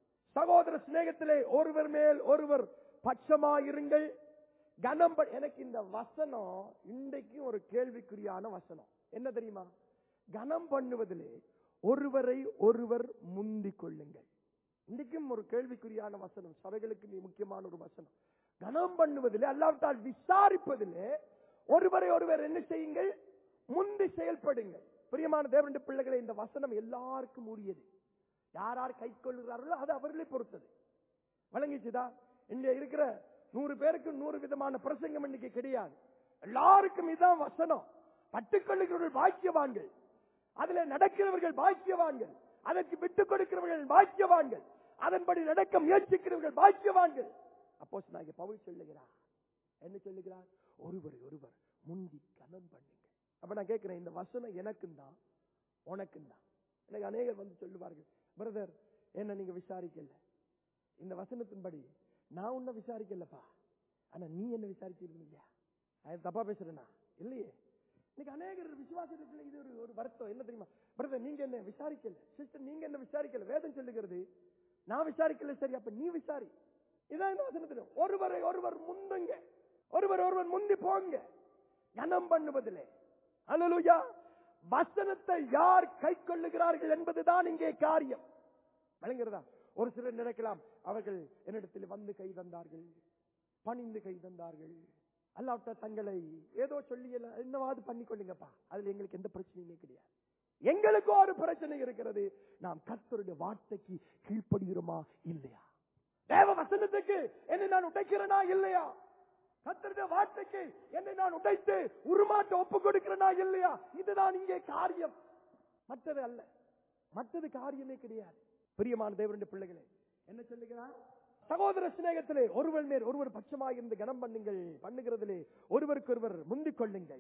சகோதர சிநேகத்திலே ஒருவர் மேல் ஒருவர் பட்சமாயிருங்கள். கனம் எனக்கு இந்த வசனம் இன்றைக்கு ஒரு கேள்விக்குறியான வசனம். என்ன தெரியுமா? கனம் பண்ணுவதிலே ஒருவரை ஒருவர் முந்திக் கொள்ளுங்கள். இன்றைக்கும் ஒரு கேள்விக்குறியான வசனம், சபைகளுக்கு முக்கியமான ஒரு வசனம். கனம் பண்ணுவதிலே, அல்லாவிட்டால் விசாரிப்பதிலே ஒருவரை ஒருவர் என்ன செய்யுங்கள்? முந்தி செயல்படுங்கள். பிரியமான தேவனுடைய பிள்ளைகளை, இந்த வசனம் எல்லாருக்கும் உரியது. யார் யார் கை கொள்ளுகிறார்களோ அது அவர்களை பொறுத்தது. வழங்கிச்சுதா? இங்க இருக்கிற 100 பேருக்கு 100 விதமான பிரசங்கம் இன்னைக்கு கிடையாது. எல்லாருக்கும் இதான் வசனம். பட்டுக்கொள்ளுகிறவர்கள் பாக்கியவான்கள், அதுல நடக்கிறவர்கள் பாக்கியவான்கள், அதற்கு விட்டுக் கொடுக்கிறவர்கள் பாக்கியவான்கள், அதன்படி நடக்க முயற்சிக்கிறவர்கள் பாக்கியவான்கள். அப்போஸ்தலனாகிய பவுல் சொல்லுகிறார், என்ன சொல்லுகிறார்? ஒருவரை ஒருவர் முந்தி கனம் பண்ணுங்க. அப்ப நான் கேட்கிறேன், இந்த வசனம் எனக்கும் தான் உனக்கும் தான். எனக்கு அநேகர் வந்து சொல்லுவார்கள், பிரதர் என்ன நீங்க விசாரிக்கல, இந்த வசனத்தின்படி நான் உன்னை விசாரிக்கலப்பா, ஆனா நீ என்ன விசாரிச்சிருக்கீங்க. தப்பா பேசுறேனா? இல்லையே. இன்னைக்கு அநேகர் விசுவாசத்துல இது ஒரு வருத்தம். என்ன தெரியுமா? பிரதர் நீங்க என்ன விசாரிக்கல, சிஸ்டர் நீங்க என்ன விசாரிக்கல. வேதம் சொல்லுகிறது நான் விசாரிக்கல, சரி அப்ப நீ விசாரி. இதான் இந்த வசனத்துல. ஒருவரை ஒருவர் முந்துங்க, ஒருவர் ஒருவர் முந்தி போங்க கனம் பண்ணுவதிலே. அல்லேலூயா. வசனத்தை யார் கை கொள்ளுகிறார்கள் என்பதுதான் இங்கே காரியம். விளங்குகிறதா? ஒரு சிலர் நினைக்கலாம், அவர்கள் என்னிடத்தில் வந்து கை தந்தார்கள், பணிந்து கை தந்தார்கள், அல்லாவிட்ட தங்களை ஏதோ சொல்லி என்னவாது பண்ணிக்கொள்ளுங்கப்பா, அதுல எங்களுக்கு எந்த பிரச்சனையுமே கிடையாது. எங்களுக்கு ஒரு பிரச்சனை இருக்கிறது, நாம் கர்த்தருடைய வார்த்தைக்கு கீழ்ப்படுகிறோமா இல்லையா? தேவ வசனத்துக்கு என்னை நான் உடைக்கிறேனா இல்லையா? கர்த்தருடைய வார்த்தைக்கு என்னை நான் உடைத்து உருமாற்ற ஒப்பு கொடுக்கிறேனா இல்லையா? இதுதான் இங்கே காரியம், மற்றது அல்ல. மற்றது காரியமே கிடையாது. பிரியமான தேவனுடைய பிள்ளைகளே, என்ன சொல்லுகிறார்? சகோதர சிநேகத்திலே ஒருவர் மேல் ஒருவர் பட்சமாக இருந்து கனம் பண்ணுகிறதிலே ஒருவருக்கு ஒருவர் முந்திக் கொள்ளுங்கள்.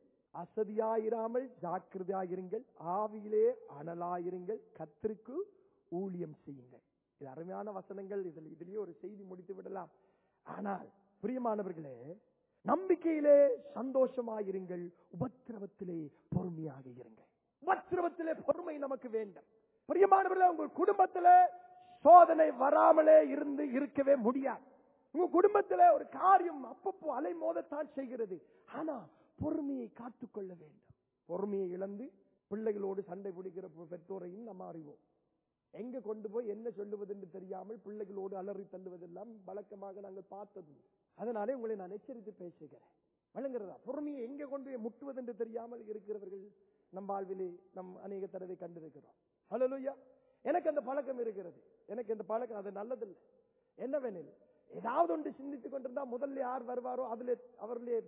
அசதியாயிராமல் ஜாக்கிரதையாயிருங்கள், ஆவியிலே அனலாயிருங்கள், கர்த்தருக்கு ஊழியம் செய்யுங்கள். இது அருமையான வசனங்கள். இதிலேயே ஒரு செய்தி முடித்து விடலாம். ஆனால் பிரியமானவர்களே, நம்பிக்கையிலே சந்தோஷமாயிருங்கள், உபத்திரவத்திலே பொறுமையாக இருங்கள். உபத்திரவத்திலே பொறுமை நமக்கு வேண்டும். பிரியமானவர்களே, உங்கள் குடும்பத்திலே சோதனை வராமலே இருக்கவே முடியாது. உங்க குடும்பத்திலே ஒரு காரியம் அப்பப்போ அலை மோதத்தான் செய்கிறது. ஆனா பொறுமையை காத்துக்கொள்ள வேண்டும். பொறுமையை இழந்து பிள்ளைகளோடு சண்டை பிடிக்கிற பெற்றோரையும் நம்ம அறிவோம். எங்க கொண்டு போய் என்ன சொல்லுவது என்று தெரியாமல் பிள்ளைகளோடு அலறி தள்ளுவதெல்லாம் வழக்கமாக நாங்கள் பார்த்தது. அதனாலே உங்களை நான் எச்சரித்து பேசுகிறேன். வழங்குறதா? பொறுமையை எங்க கொண்டு போய் முட்டுவது என்று தெரியாமல் இருக்கிறவர்கள் நம் வாழ்விலே நம் அநேக தடவை கண்டிருக்கிறோம். ஹல்லேலூயா. எனக்கு அந்த பழக்கம் இருக்கிறது. எனக்கு அந்த பழக்கம் அது நல்லதில்லை. என்னவெனில், ஏதாவது ஒன்று சிந்தித்துக் கொண்டிருந்தா முதல்ல யார் வருவாரோ அவர்களே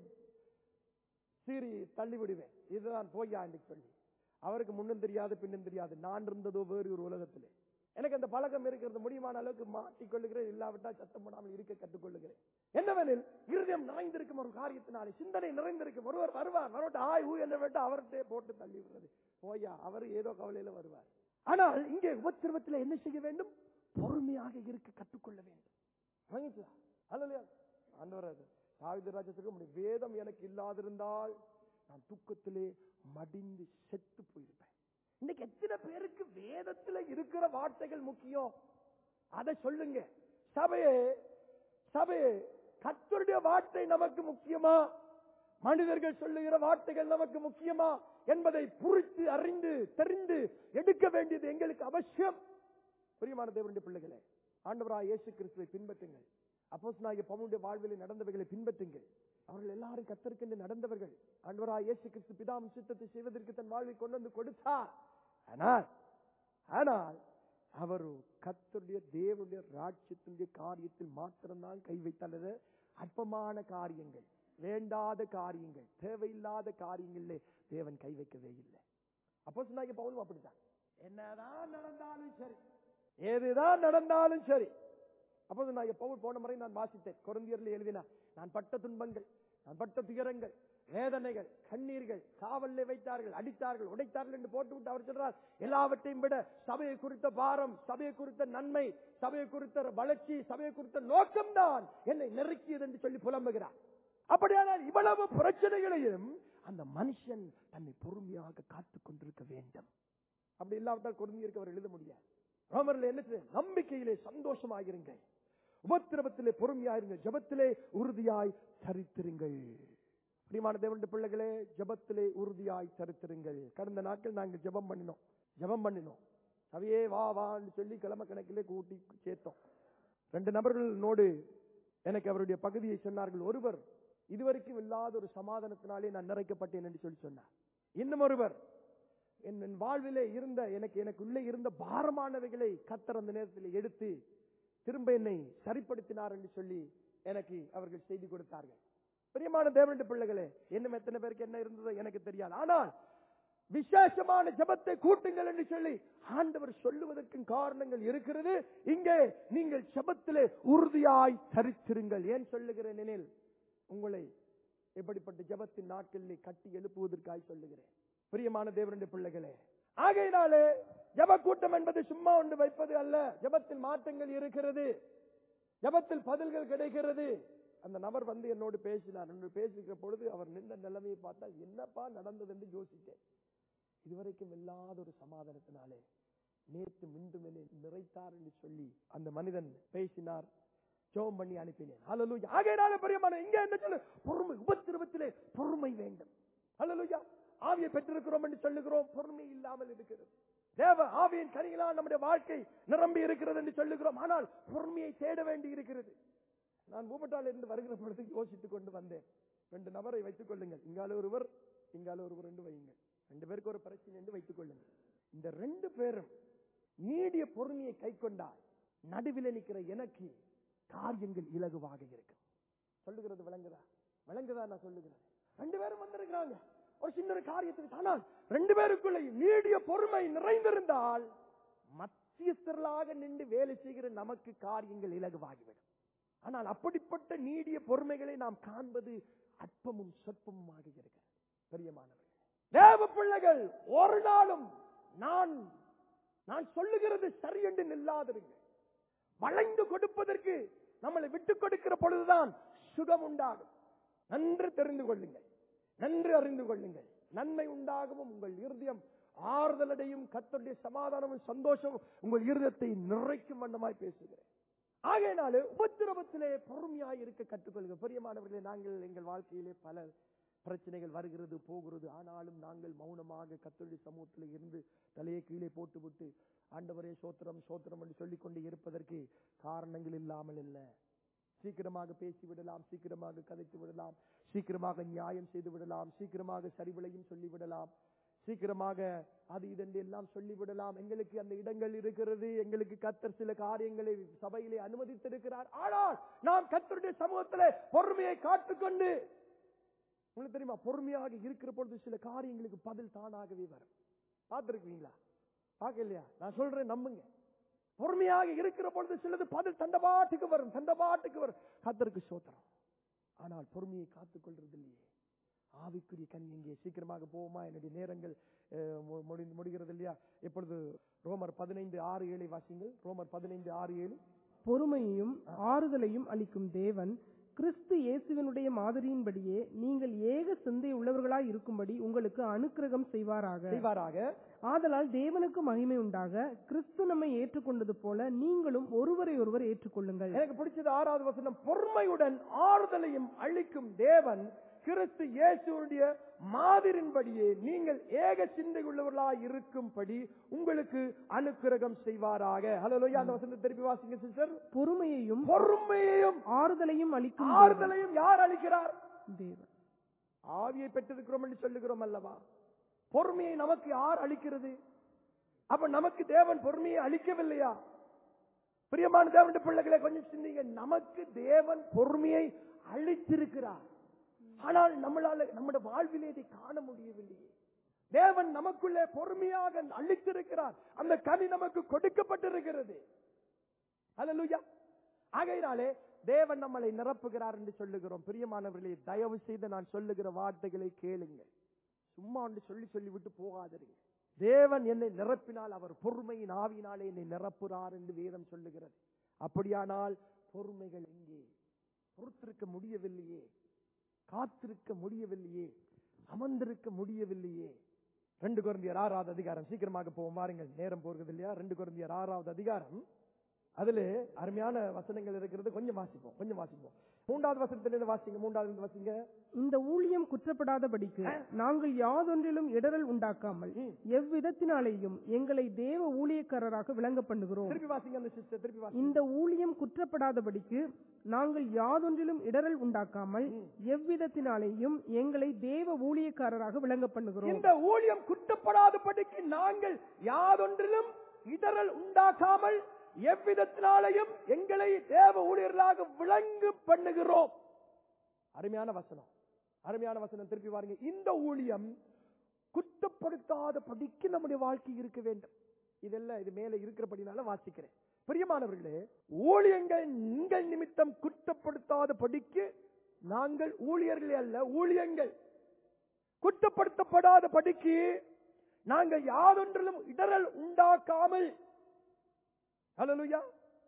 சீறி தள்ளி விடுவேன். இதுதான் போய்யா என்று சொல்லி, அவருக்கு முன்னும் தெரியாது பின்னும் தெரியாது, நான் இருந்ததோ வேறு ஒரு உலகத்திலே. எனக்கு அந்த பழக்கம் இருக்கிறது. முடியுமான அளவுக்கு மாற்றிக்கொள்ளுகிறேன், இல்லாவிட்டால் சத்தம் போடாமல் இருக்க கற்றுக்கொள்ளுகிறேன். என்னவெனில், இருதயம் நிறைந்திருக்கும் ஒரு காரியத்தினாலே, சிந்தனை நிறைந்திருக்கும் ஒருவர் வருவார், வரட்டு ஆய் ஊ என்ன வேண்டாம் அவர்கிட்ட போட்டு தள்ளி விடுறது. போயா, அவர் ஏதோ கவலையில வருவார். ஆனால் இங்கே உபத்திரவத்தில் என்ன செய்ய வேண்டும்? பொறுமையாக இருக்க கற்றுக்கொள்ள வேண்டும். வேதம் எனக்கு இல்லாதிருந்தால் நான் துக்கத்திலே மடிந்து செத்து போயிருப்பேன். இன்னைக்கு எத்தனை பேருக்கு வேதத்தில் இருக்கிற வார்த்தைகள் முக்கியம்? அதை சொல்லுங்க. சபையே கர்த்தருடைய வார்த்தை நமக்கு முக்கியமா, மனிதர்கள் சொல்லுகிற வார்த்தைகள் நமக்கு முக்கியமா என்பதை புரிந்து அறிந்து தெரிந்து எடுக்க வேண்டியது எங்களுக்கு அவசியம். பிரியமான தேவனுடைய பிள்ளைகளே, ஆண்டவராகிய இயேசு கிறிஸ்துவை பின்பற்றுங்கள். அப்போஸ்தலனாகிய பவுலுடைய வாழ்வில் நடந்தவைகளை பின்பற்றுங்கள். அவர்கள் எல்லாரும் கர்த்தருக்கென்று நடந்தவர்கள். ஆண்டவராகிய இயேசு கிறிஸ்து பிதாவின் சித்தத்தை செய்வதற்கு தன் வாழ்வை கொண்டு வந்து கொடுத்தார். ஆனால் அவர் கர்த்தருடைய தேவனுடைய ராஜ்யத்தினுடைய காரியத்தில் மாத்திரம்தான் கை வைத்தது. அற்பமான காரியங்கள், வேண்டாத காரியங்கள், தேவையில்லாத காரியங்களிலே தேவன் கை வைக்கவே இல்லை. அப்போஸ்தலனாகிய பவுலும் அப்படித்தான். என்னதான் நடந்தாலும் சரி, ஏதுதான் நடந்தாலும் சரி. அப்போது நான் பவுல் போன முறை நான் வாசித்தேன், கொரிந்தியரில் எழுதினார், நான் பட்ட துன்பங்கள், நான் பட்ட துயரங்கள், வேதனைகள், கண்ணீர்கள், காவல்ல வைத்தார்கள், அடித்தார்கள், உடைத்தார்கள் என்று போட்டுவிட்டு அவர் சொல்றார், எல்லாவற்றையும் விட சபையை குறித்த பாரம், சபையை குறித்த நன்மை, சபையை குறித்த வளர்ச்சி, சபையை குறித்த நோக்கம்தான் என்னை நெருக்கியது என்று சொல்லி புலம்புகிறார். அப்படியானால் இவ்வளவு பிரச்சனைகளையும் அந்த மனுஷன் தன்னை பொறுமையாக காத்துக் கொண்டிருக்க வேண்டும். அப்படி இல்லாவிட்டால் கொரிந்தியருக்கு அவர் எழுத முடியாது. ரோமர்ல என்ன செய்ய, நம்பிக்கையிலே சந்தோஷமாயிருங்கள், உபத்திரவத்திலே பொறுமையாயிருங்கள், ஜெபத்திலே உறுதியாய் தரித்திருங்கள். பிரியமான தேவனுடைய பிள்ளைகளே, ஜெபத்திலே உறுதியாய் தரித்திருங்கள். கடந்த நாட்கள் நாங்கள் ஜெபம் பண்ணினோம். அவையே வா வான்னு சொல்லி கிழமை கணக்கிலே கூட்டி சேர்த்தோம். 2 நபர்களோடு எனக்கு அவருடைய பகுதியை சொன்னார்கள். ஒருவர், இதுவரைக்கும் இல்லாத ஒரு சமாதானத்தினாலே நான் நிறைக்கப்பட்டேன் என்று சொல்லி சொன்னார். இன்னும் ஒருவர், என் வாழ்விலே இருந்த எனக்குள்ளே இருந்த பாரமானவைகளை கர்த்தர் அந்த நேரத்தில் எடுத்து திரும்ப என்னை சரிப்படுத்தினார் என்று சொல்லி எனக்கு அவர்கள் செய்தி கொடுத்தார்கள். பிரியமான தேவனுடைய பிள்ளைகளே, இன்னும் எத்தனை பேருக்கு என்ன இருந்ததோ எனக்கு தெரியாது. ஆனால் விசேஷமான ஜெபத்தை கூட்டுங்கள் என்று சொல்லி ஆண்டவர் சொல்லுவதற்கு காரணங்கள் இருக்கிறது. இங்கே நீங்கள் ஜெபத்திலே உறுதியாய் தரித்திருங்கள். ஏன் சொல்லுகிறேன் எனில், உங்களை எப்படிப்பட்ட ஜெபத்தின் நாட்களிலே கட்டி எழுப்புவதற்காய் சொல்லுகிறேன். பிரியமான தேவனுடைய பிள்ளைகளே, ஆகையினாலே ஜெப கூட்டம் என்பது சும்மா ஒன்று வைப்பது அல்ல. ஜெபத்தில் மாற்றங்கள் இருக்கிறது, ஜெபத்தில் பதில்கள் கிடைக்கிறது. அந்த நபர் வந்து என்னோடு பேசினார். பேசிக்கிற பொழுது அவர் நின்ற நிலைமையை பார்த்தால் என்னப்பா நடந்தது என்று யோசித்தேன். இதுவரைக்கும் இல்லாத ஒரு சமாதானத்தினாலே நேற்று மீண்டும் என்னை நிறைத்தார் என்று சொல்லி அந்த மனிதன் பேசினார். ஜெபம் பண்ணி அனுப்பினேன். ஹல்லேலூயா. ஆகையினாலே பிரியமான, இங்கே என்ன சொல்ல, பொறுமை, உபத்திரவத்திலே பொறுமை வேண்டும். ஹல்லேலூயா. ஆவியை பெற்றிருக்கிறோம் என்று சொல்லுகிறோம், பொறுமை இல்லாமல் இருக்கிறது. தேவ ஆவியின் கனிகளால் நம்முடைய வாழ்க்கை நிரம்பி இருக்கிறது என்று சொல்லுகிறோம், ஆனால் பொறுமையை தேட வேண்டி இருக்கிறது. நான் பூமட்டால் இருந்து வருகிற பொழுது யோசித்துக் கொண்டு வந்தேன். 2 நபரை வைத்துக் கொள்ளுங்கள், இங்கால ஒருவர் இங்கால ஒருவர் என்று வையுங்கள். 2 பேருக்கு ஒரு பிரச்சனை என்று வைத்துக் கொள்ளுங்கள். இந்த 2 பேரும் நீடிய பொறுமையை கை கொண்டால் நடுவில் நிற்கிற எனக்கு காரியங்கள் இலகுவாக இருக்கும். சொல்லுகிறது விளங்குதா நான் சொல்லுகிறேன். 2 பேரும் வந்திருக்கிறாங்க ஒரு சின்ன காரியத்துக்கு, ஆனால் 2 பேருக்குள்ள நீடிய பொறுமை நிறைந்திருந்தால் மத்தியஸ்தர்களாக நின்று வேலை செய்கிற நமக்கு காரியங்கள் இலகுவாகிவிடும். ஆனால் அப்படிப்பட்ட நீடிய பொறுமைகளை நாம் காண்பது அற்பமும் சொற்பமுமாக இருக்கிறது. பிரியமானவர்களே, தேவ பிள்ளைகள், ஒரு நாளும் நான் சொல்லுகிறது சரி என்று நில்லாதிருங்க. வளைந்து கொடுப்பதற்கு நம்மளை விட்டுக் கொடுக்கிற பொழுதுதான் சுகம் உண்டாகும். நன்று தெரிந்து கொள்ளுங்கள், நன்று அறிந்து கொள்ளுங்கள். நன்மை உண்டாகவும் உங்கள் இருதயம் ஆறுதலடையும். கர்த்தருடைய சமாதானமும் சந்தோஷமும் உங்கள் இருதயத்தை நிறைக்கும் வண்ணமாய் பேசுகிறேன். ஆகையினாலே உபத்திரவத்திலே பொறுமையாய் இருக்க கற்றுக்கொள்ளுங்க. பிரியமானவர்களே, நாங்கள் எங்கள் வாழ்க்கையிலே பல பிரச்சனைகள் வருகிறது போகிறது, ஆனாலும் நாங்கள் மௌனமாக கர்த்தருடைய சமூகத்தில் இருந்து தலையை கீழே போட்டுவிட்டு ஆண்டவரே சோத்திரம் சோத்திரம் என்று சொல்லிக் கொண்டு இருப்பதற்கு காரணங்கள் இல்லாமல் இல்லை. சீக்கிரமாக பேசிவிடலாம், சீக்கிரமாக கதைத்து விடலாம், சீக்கிரமாக நியாயம் செய்து விடலாம், சீக்கிரமாக சரிவிலையும் சொல்லிவிடலாம், சீக்கிரமாக அது இதென்று எல்லாம் சொல்லிவிடலாம். எங்களுக்கு அந்த இடங்கள் இருக்கிறது. எங்களுக்கு கர்த்தர் சில காரியங்களை சபையிலே அனுமதித்திருக்கிறார். ஆனால் நாம் கர்த்தருடைய சமூகத்திலே பொறுமையை காத்துக்கொண்டு, உங்களுக்கு தெரியுமா, பொறுமையாக இருக்கிற பொழுது சில காரியங்களுக்கு பதில் தானாகவே வரும். பார்த்திருக்கீங்களா? பார்க்கலையா? நான் சொல்றேன், நம்புங்க. பொறுமையாக இருக்கிற பொழுது சிலது பதில் தண்டபாட்டுக்கு வரும். கர்த்தருக்கு ஸ்தோத்திரம். ஆனால் பொறுமையை காத்துக் கொள்றது இல்லையே. ஆவிக்குரிய கண் எங்கே? சீக்கிரமாக போவோமா? என்னுடைய நேரங்கள் முடிகிறது இல்லையா? இப்பொழுது ரோமர் 15:6-7 வாசிங்கள். ரோமர் 15:6-7. பொறுமையையும் ஆறுதலையும் அளிக்கும் தேவன் கிறிஸ்து இயேசுவினுடைய மாதிரியின்படியே நீங்கள் ஏக சிந்தை உள்ளவர்களாய் இருக்கும்படி உங்களுக்கு அனுக்கிரகம் செய்வாராக. ஆதலால் தேவனுக்கு மகிமை உண்டாக கிறிஸ்து நம்மை ஏற்றுக்கொண்டது போல நீங்களும் ஒருவரை ஒருவர் ஏற்றுக்கொள்ளுங்கள். எனக்கு பிடிச்சது 6வது வசனம். பொறுமையுடன் ஆறுதலையும் அளிக்கும் தேவன் கிறிஸ்து இயேசுவுடைய மாதிரியின்படியே நீங்கள் ஏக சிந்தை உள்ளவர்களாய் இருக்கும்படி உங்களுக்கு அனுக்கிரகம் செய்வாராக. ஹல்லேலூயா. அந்த வசனத்தை திருப்பி வாசிங்க சிஸ்டர். பொறுமையையும் ஆறுதலையும் அளிக்கும். ஆறுதலையும் யார் அளிக்கிறார்? தேவன். ஆவியை பெற்றிருக்கிறோம் என்று சொல்லுகிறோம் அல்லவா? பொறுமையை நமக்கு யார் அளிக்கிறது? அப்ப நமக்கு தேவன் பொறுமையை அளிக்கவில்லையா? பிரியமான தேவனுடைய பிள்ளைகளை கொஞ்சம் சிந்திங்க. நமக்கு தேவன் பொறுமையை அளித்திருக்கிறார். ஆனால் நம்மளால நம்முடைய வாழ்விலே இதை காண முடியவில்லையே. தேவன் நமக்குள்ளே பொறுமையாக அளித்திருக்கிறார். அந்த கனி நமக்கு கொடுக்கப்பட்டிருக்கிறது. அல்லேலூயா. ஆகையினாலே தேவன் நம்மளை நிரப்புகிறார் என்று சொல்லுகிறோம். பிரியமானவர்களே, தயவு செய்து நான் சொல்லுகிற வார்த்தைகளை கேளுங்கள். சும்மா ஒன்று சொல்லி விட்டு போகாதீங்க. தேவன் என்னை நிரப்பினால் அவர் பொறுமையின் ஆவியினாலே என்னை நிரப்புகிறார் என்று வேதம் சொல்லுகிறது. அப்படியானால் பொறுமைகள் எங்கே? பொறுத்திருக்க முடியவில்லையே, காத்திருக்க முடியவில்லையே, அமர்ந்திருக்க முடியவில்லையே. 2 கொரிந்தியர் 6வது அதிகாரம், சீக்கிரமாக போவோம் வாருங்கள், நேரம் போகிறது இல்லையா. 2 கொரிந்தியர் 6வது அதிகாரம், அதுல அருமையான வசனங்கள் இருக்கிறது. கொஞ்சம் வாசிப்போம். 3வது வசனத்திலிருந்து வாசிங்க. 3வது வாசிங்க. இந்த ஊழியம் குற்றப்படாதபடிக்கு நாங்கள் யாதொன்றிலும் இடரல் உண்டாக்காமல் எவ்விதத்தினாலேயும் எங்களை தேவ ஊழியக்காரராக விளங்க பண்ணுகிறோம். திருப்பி வாசிங்க அந்த சிஸ்டர், திருப்பி வாசிங்க. இந்த ஊழியம் குற்றப்படாதபடிக்கு நாங்கள் யாதொன்றிலும் இடரல் உண்டாக்காமல் எவ்விதத்தினாலேயும் எங்களை தேவ ஊழியக்காரராக விளங்க பண்ணுகிறோம். இந்த ஊழியம் குற்றப்படாதபடிக்கு நாங்கள் யாதொன்றிலும் இடரல் உண்டாக்காமல் எவ்விதத்தினாலையும் எங்களை தேவ ஊழியர்களாக விளங்கு பண்ணுகிறோம். அருமையான வசனம், அருமையான வசனம். திருப்பி பாருங்க. இந்த ஊழியம் குற்றப்படுத்தாத படிக்கு நம்முடைய வாழ்க்கை இருக்க வேண்டும். இதெல்லாம் இது மேல இருக்கிறபடினால வாசிக்கிறேன். பிரியமானவர்களே, ஊழியங்கள் நீங்கள் நிமித்தம் குற்றப்படுத்தாத படிக்கு நாங்கள் ஊழியர்கள் அல்ல, ஊழியங்கள் குற்றப்படுத்தப்படாத படிக்கு நாங்கள் யாதொன்றிலும் இடரல் உண்டாக்காமல், அல்லேலூயா,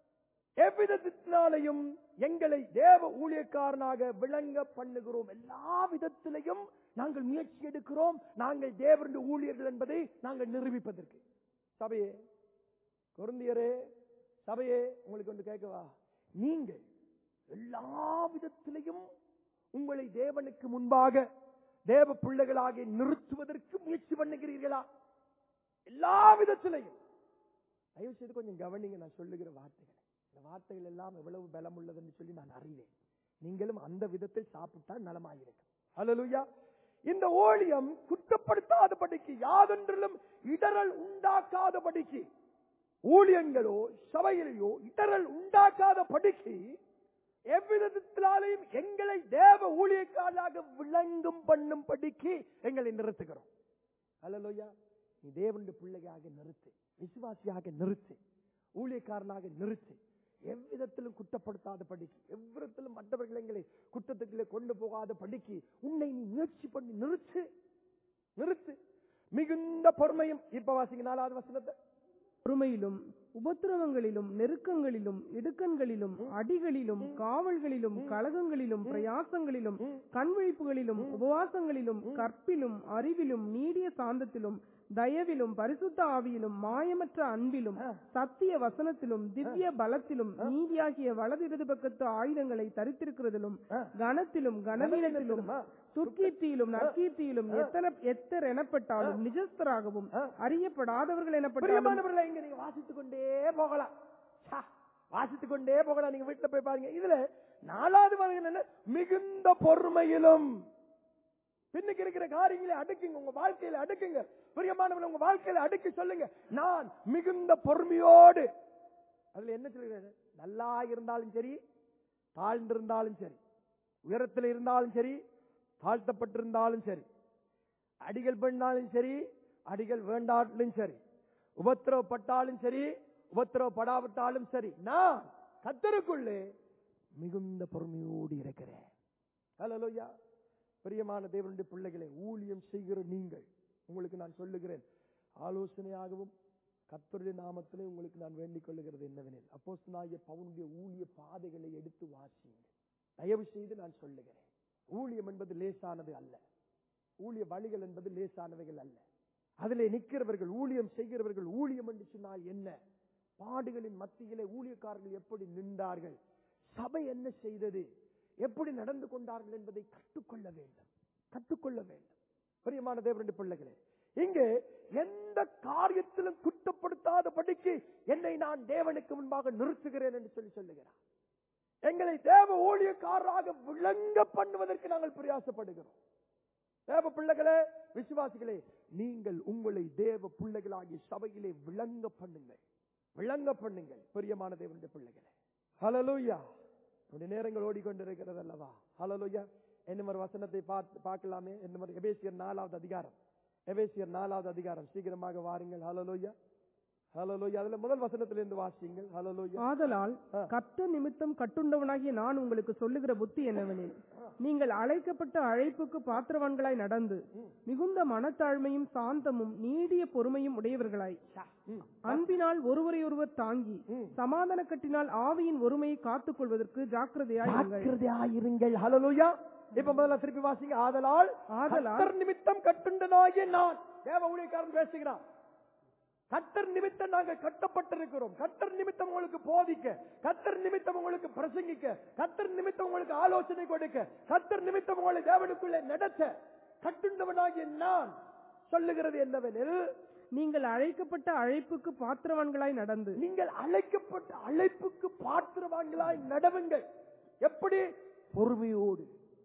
எவ்விதத்தினாலையும் எங்களை தேவ ஊழியக்காரனாக விளங்க பண்ணுகிறோம். எல்லா விதத்திலையும் நாங்கள் முயற்சி எடுக்கிறோம். நாங்கள் தேவனுடைய ஊழியர்கள் என்பதை நாங்கள் நிரூபிப்பதற்கு. சபையே, கொரிந்தியரே, சபையே, உங்களுக்கு ஒன்று கேட்கவா? நீங்கள் எல்லா விதத்திலையும் உங்களை தேவனுக்கு முன்பாக தேவ பிள்ளைகளாக நிறுத்துவதற்கு முயற்சி பண்ணுகிறீர்களா? எல்லா விதத்திலையும். தயவு செய்து கொஞ்சம் கவனிங்க நான் சொல்லுகிற வார்த்தைகள். இந்த வார்த்தைகள் எல்லாம் எவ்வளவு பலம் உள்ளதுன்னு சொல்லி நான் அறிவேன். நீங்களும் அந்த விதத்தில் சாப்பிட்டால் நலமாயிருக்கும். அல்லேலூயா. இந்த ஊழியம் குற்றப்படுத்தாதபடிக்கு, யாதொன்றிலும் இடரல் உண்டாக்காதபடிக்கு, ஊழியங்களோ சபையிலேயோ இடரல் உண்டாக்காதபடிக்கு எவ்விதத்தினாலையும் எங்களை தேவ ஊழியக்காரராக விளங்கும் பண்ணும் படிக்கு எங்களை நிறுத்துகிறோம். அல்லேலூயா. நீ தேவனுடைய பிள்ளையாக நிறுத்து, விசுவாசியாக நிறுத்து, ஊழியக்காரனாக நிறுத்து. எவ்விதத்திலும் குற்றப்படுத்தாத படிக்கு, எவ்விதத்திலும் மற்றவர்கள் எங்களை குற்றத்துக்குள்ளே கொண்டு போகாத படிக்கு உன்னை நீ முயற்சி பண்ணி நிறுத்து. மிகுந்த பொறுமையும். இப்ப வாசிங்க 4வது வசனத்தை. பொறுமையிலும் உபத்திரவங்களிலும் நெருக்கங்களிலும் இடுக்கண்களிலும் அடிகளிலும் காவல்களிலும் கலகங்களிலும் பிரயாசங்களிலும் கண்விழிப்புகளிலும் உபவாசங்களிலும் கற்பிலும் அறிவிலும் நீடிய சாந்தத்திலும் தயவிலும் பரிசுத்த ஆவியிலும் மாயமற்ற அன்பிலும் சத்திய வசனத்திலும் திவ்ய பலத்திலும் நீதியாகிய வலது இடது பக்கத்து ஆயுதங்களை தரித்திருக்கிறதிலும் கனத்திலும் கனவீனத்திலும் துர்க்கீர்த்தியிலும் நற்கீர்த்தியிலும் எத்தர் எனப்பட்டாலும் நிஜஸ்தராகவும் அறியப்படாதவர்கள் எனப்பட்டாலும். இங்க நீங்க வாசித்துக் கொண்டே போகலாம், வாசித்துக் கொண்டே போகலாம். நீங்க வீட்டுல போய் பாருங்க. இதுல 4வது வசனம் என்ன? மிகுந்த பொறுமையிலும். பின்னுக்கு இருக்கிற காரியங்களை அடுக்குங்க, உங்க வாழ்க்கையில அடுக்குங்க. பிரியமானவர்கள், உங்க வாழ்க்கையில அடுக்கி சொல்லுங்க, நான் மிகுந்த பொறுமையோடு. அதுல என்ன சொல்லுங்க? நல்லா இருந்தாலும் சரி, தாழ்ந்திருந்தாலும் சரி, உயரத்தில் இருந்தாலும் சரி, தாழ்த்தப்பட்டிருந்தாலும் சரி, அடிகள் பண்ணாலும் சரி, அடிகள் வேண்டாலும் சரி, உபத்திரவப்பட்டாலும் சரி, உபத்திரவப்படாவிட்டாலும் சரி, நான் கர்த்தருக்குள்ளே மிகுந்த பொறுமையோடு இருக்கிறேன். அல்லேலூயா. பிரியமான தேவனுடைய பிள்ளைகளை, ஊழியம் செய்கிற நீங்கள், உங்களுக்கு நான் சொல்லுகிறேன், ஆலோசனையாகவும் கர்த்தருடைய நாமத்திலே உங்களுக்கு நான் வேண்டிக் கொள்ளுகிறது என்னவெனில், அப்போஸ்தலனாகிய பவுலுடைய ஊழிய பாதைகளை எடுத்து வாசியுங்கள். தயவு செய்து நான் சொல்லுகிறேன், ஊழியம் என்பது லேசானது அல்ல. ஊழிய வழிகள் என்பது லேசானவைகள் அல்ல. அதிலே நிற்கிறவர்கள், ஊழியம் செய்கிறவர்கள், ஊழியம் என்று சொன்னால் என்ன, பாடுகளின் மத்தியிலே ஊழியக்காரர்கள் எப்படி நின்றார்கள், சபை என்ன செய்தது, எப்படி நடந்து கொண்டார்கள் என்பதை கற்றுக்கொள்ள வேண்டும். பிரியமான தேவனுடைய பிள்ளைகளே, இங்கே எந்த காரியத்திலும் குற்றப்படுத்தாத படிக்கு என்னை நான் தேவனுக்கு முன்பாக நிறுத்துகிறேன் என்று சொல்லுகிறார். எங்களை தேவ ஊழியக்காரராக விளங்க பண்ணுவதற்கு நாங்கள் பிரயாசப்படுகிறோம். தேவ பிள்ளைகளே, விசுவாசிகளே, நீங்கள் உங்களை தேவ பிள்ளைகளாகிய சபையிலே விளங்க பண்ணுங்கள். பிரியமான தேவனுடைய பிள்ளைகளே, ஹல்லேலூயா. நேரங்கள் ஓடிக்கொண்டிருக்கிறது அல்லவா? ஹல்லேலூயா. என்ன ஒரு வசனத்தை பார்க்கலாமே. என்ன எபேசியர் 4வது அதிகாரம் எபேசியர் 4வது அதிகாரம், சீக்கிரமாக வாருங்கள். ஹல்லேலூயா, ஹல்லேலூயா. அதுல முதல் வசனத்திலிருந்து வாசியுங்கள். ஹல்லேலூயா. ஆதலால் கர்த்தர் நிமித்தம் கட்டுண்டவனாகிய நான் உங்களுக்கு சொல்லுகிற புத்தி என்னவெனில், நீங்கள் அழைக்கப்பட்ட அழைப்புக்கு பாத்திரவான்களாய் நடந்து மிகுந்த மனத்தாழ்மையும் சாந்தமும் நீடிய பொறுமையும் உடையவர்களாய் அன்பினால் ஒருவரையொருவர் தாங்கி சமாதான கட்டினால் ஆவியின் ஒருமையை காத்துக் கொள்வதற்கு ஜாக்கிரதையாயிருங்கள். ஹல்லேலூயா. இப்ப முதல்ல திருப்பி வாசிங்க. ஆதலால் கர்த்தர் நிமித்தம் கட்டுண்டவனாகிய நான். தேவ ஊழியக்காரன் பேசுகிறான். கர்த்தர் நிமித்தம் நாங்கள் கட்டப்பட்டிருக்கிறோம். கர்த்தர் நிமித்தம் உங்களுக்கு போதிக்க, கர்த்தர் நிமித்தம் உங்களுக்கு பிரசங்கிக்க, கர்த்தர் நிமித்தம் உங்களுக்கு ஆலோசனை கொடுக்க, கர்த்தர் நிமித்தம் உங்களை தேவனுக்குள்ளே நடத்த கட்டுண்டவனாகிய நான் சொல்லுகிறது என்னவெனில், நீங்கள் அழைக்கப்பட்ட அழைப்புக்கு பாத்திரவான்களாய் நடந்து, நீங்கள் அழைக்கப்பட்ட அழைப்புக்கு பாத்திரவான்களாய் நடவுங்கள். எப்படி? பொறுமையோடு,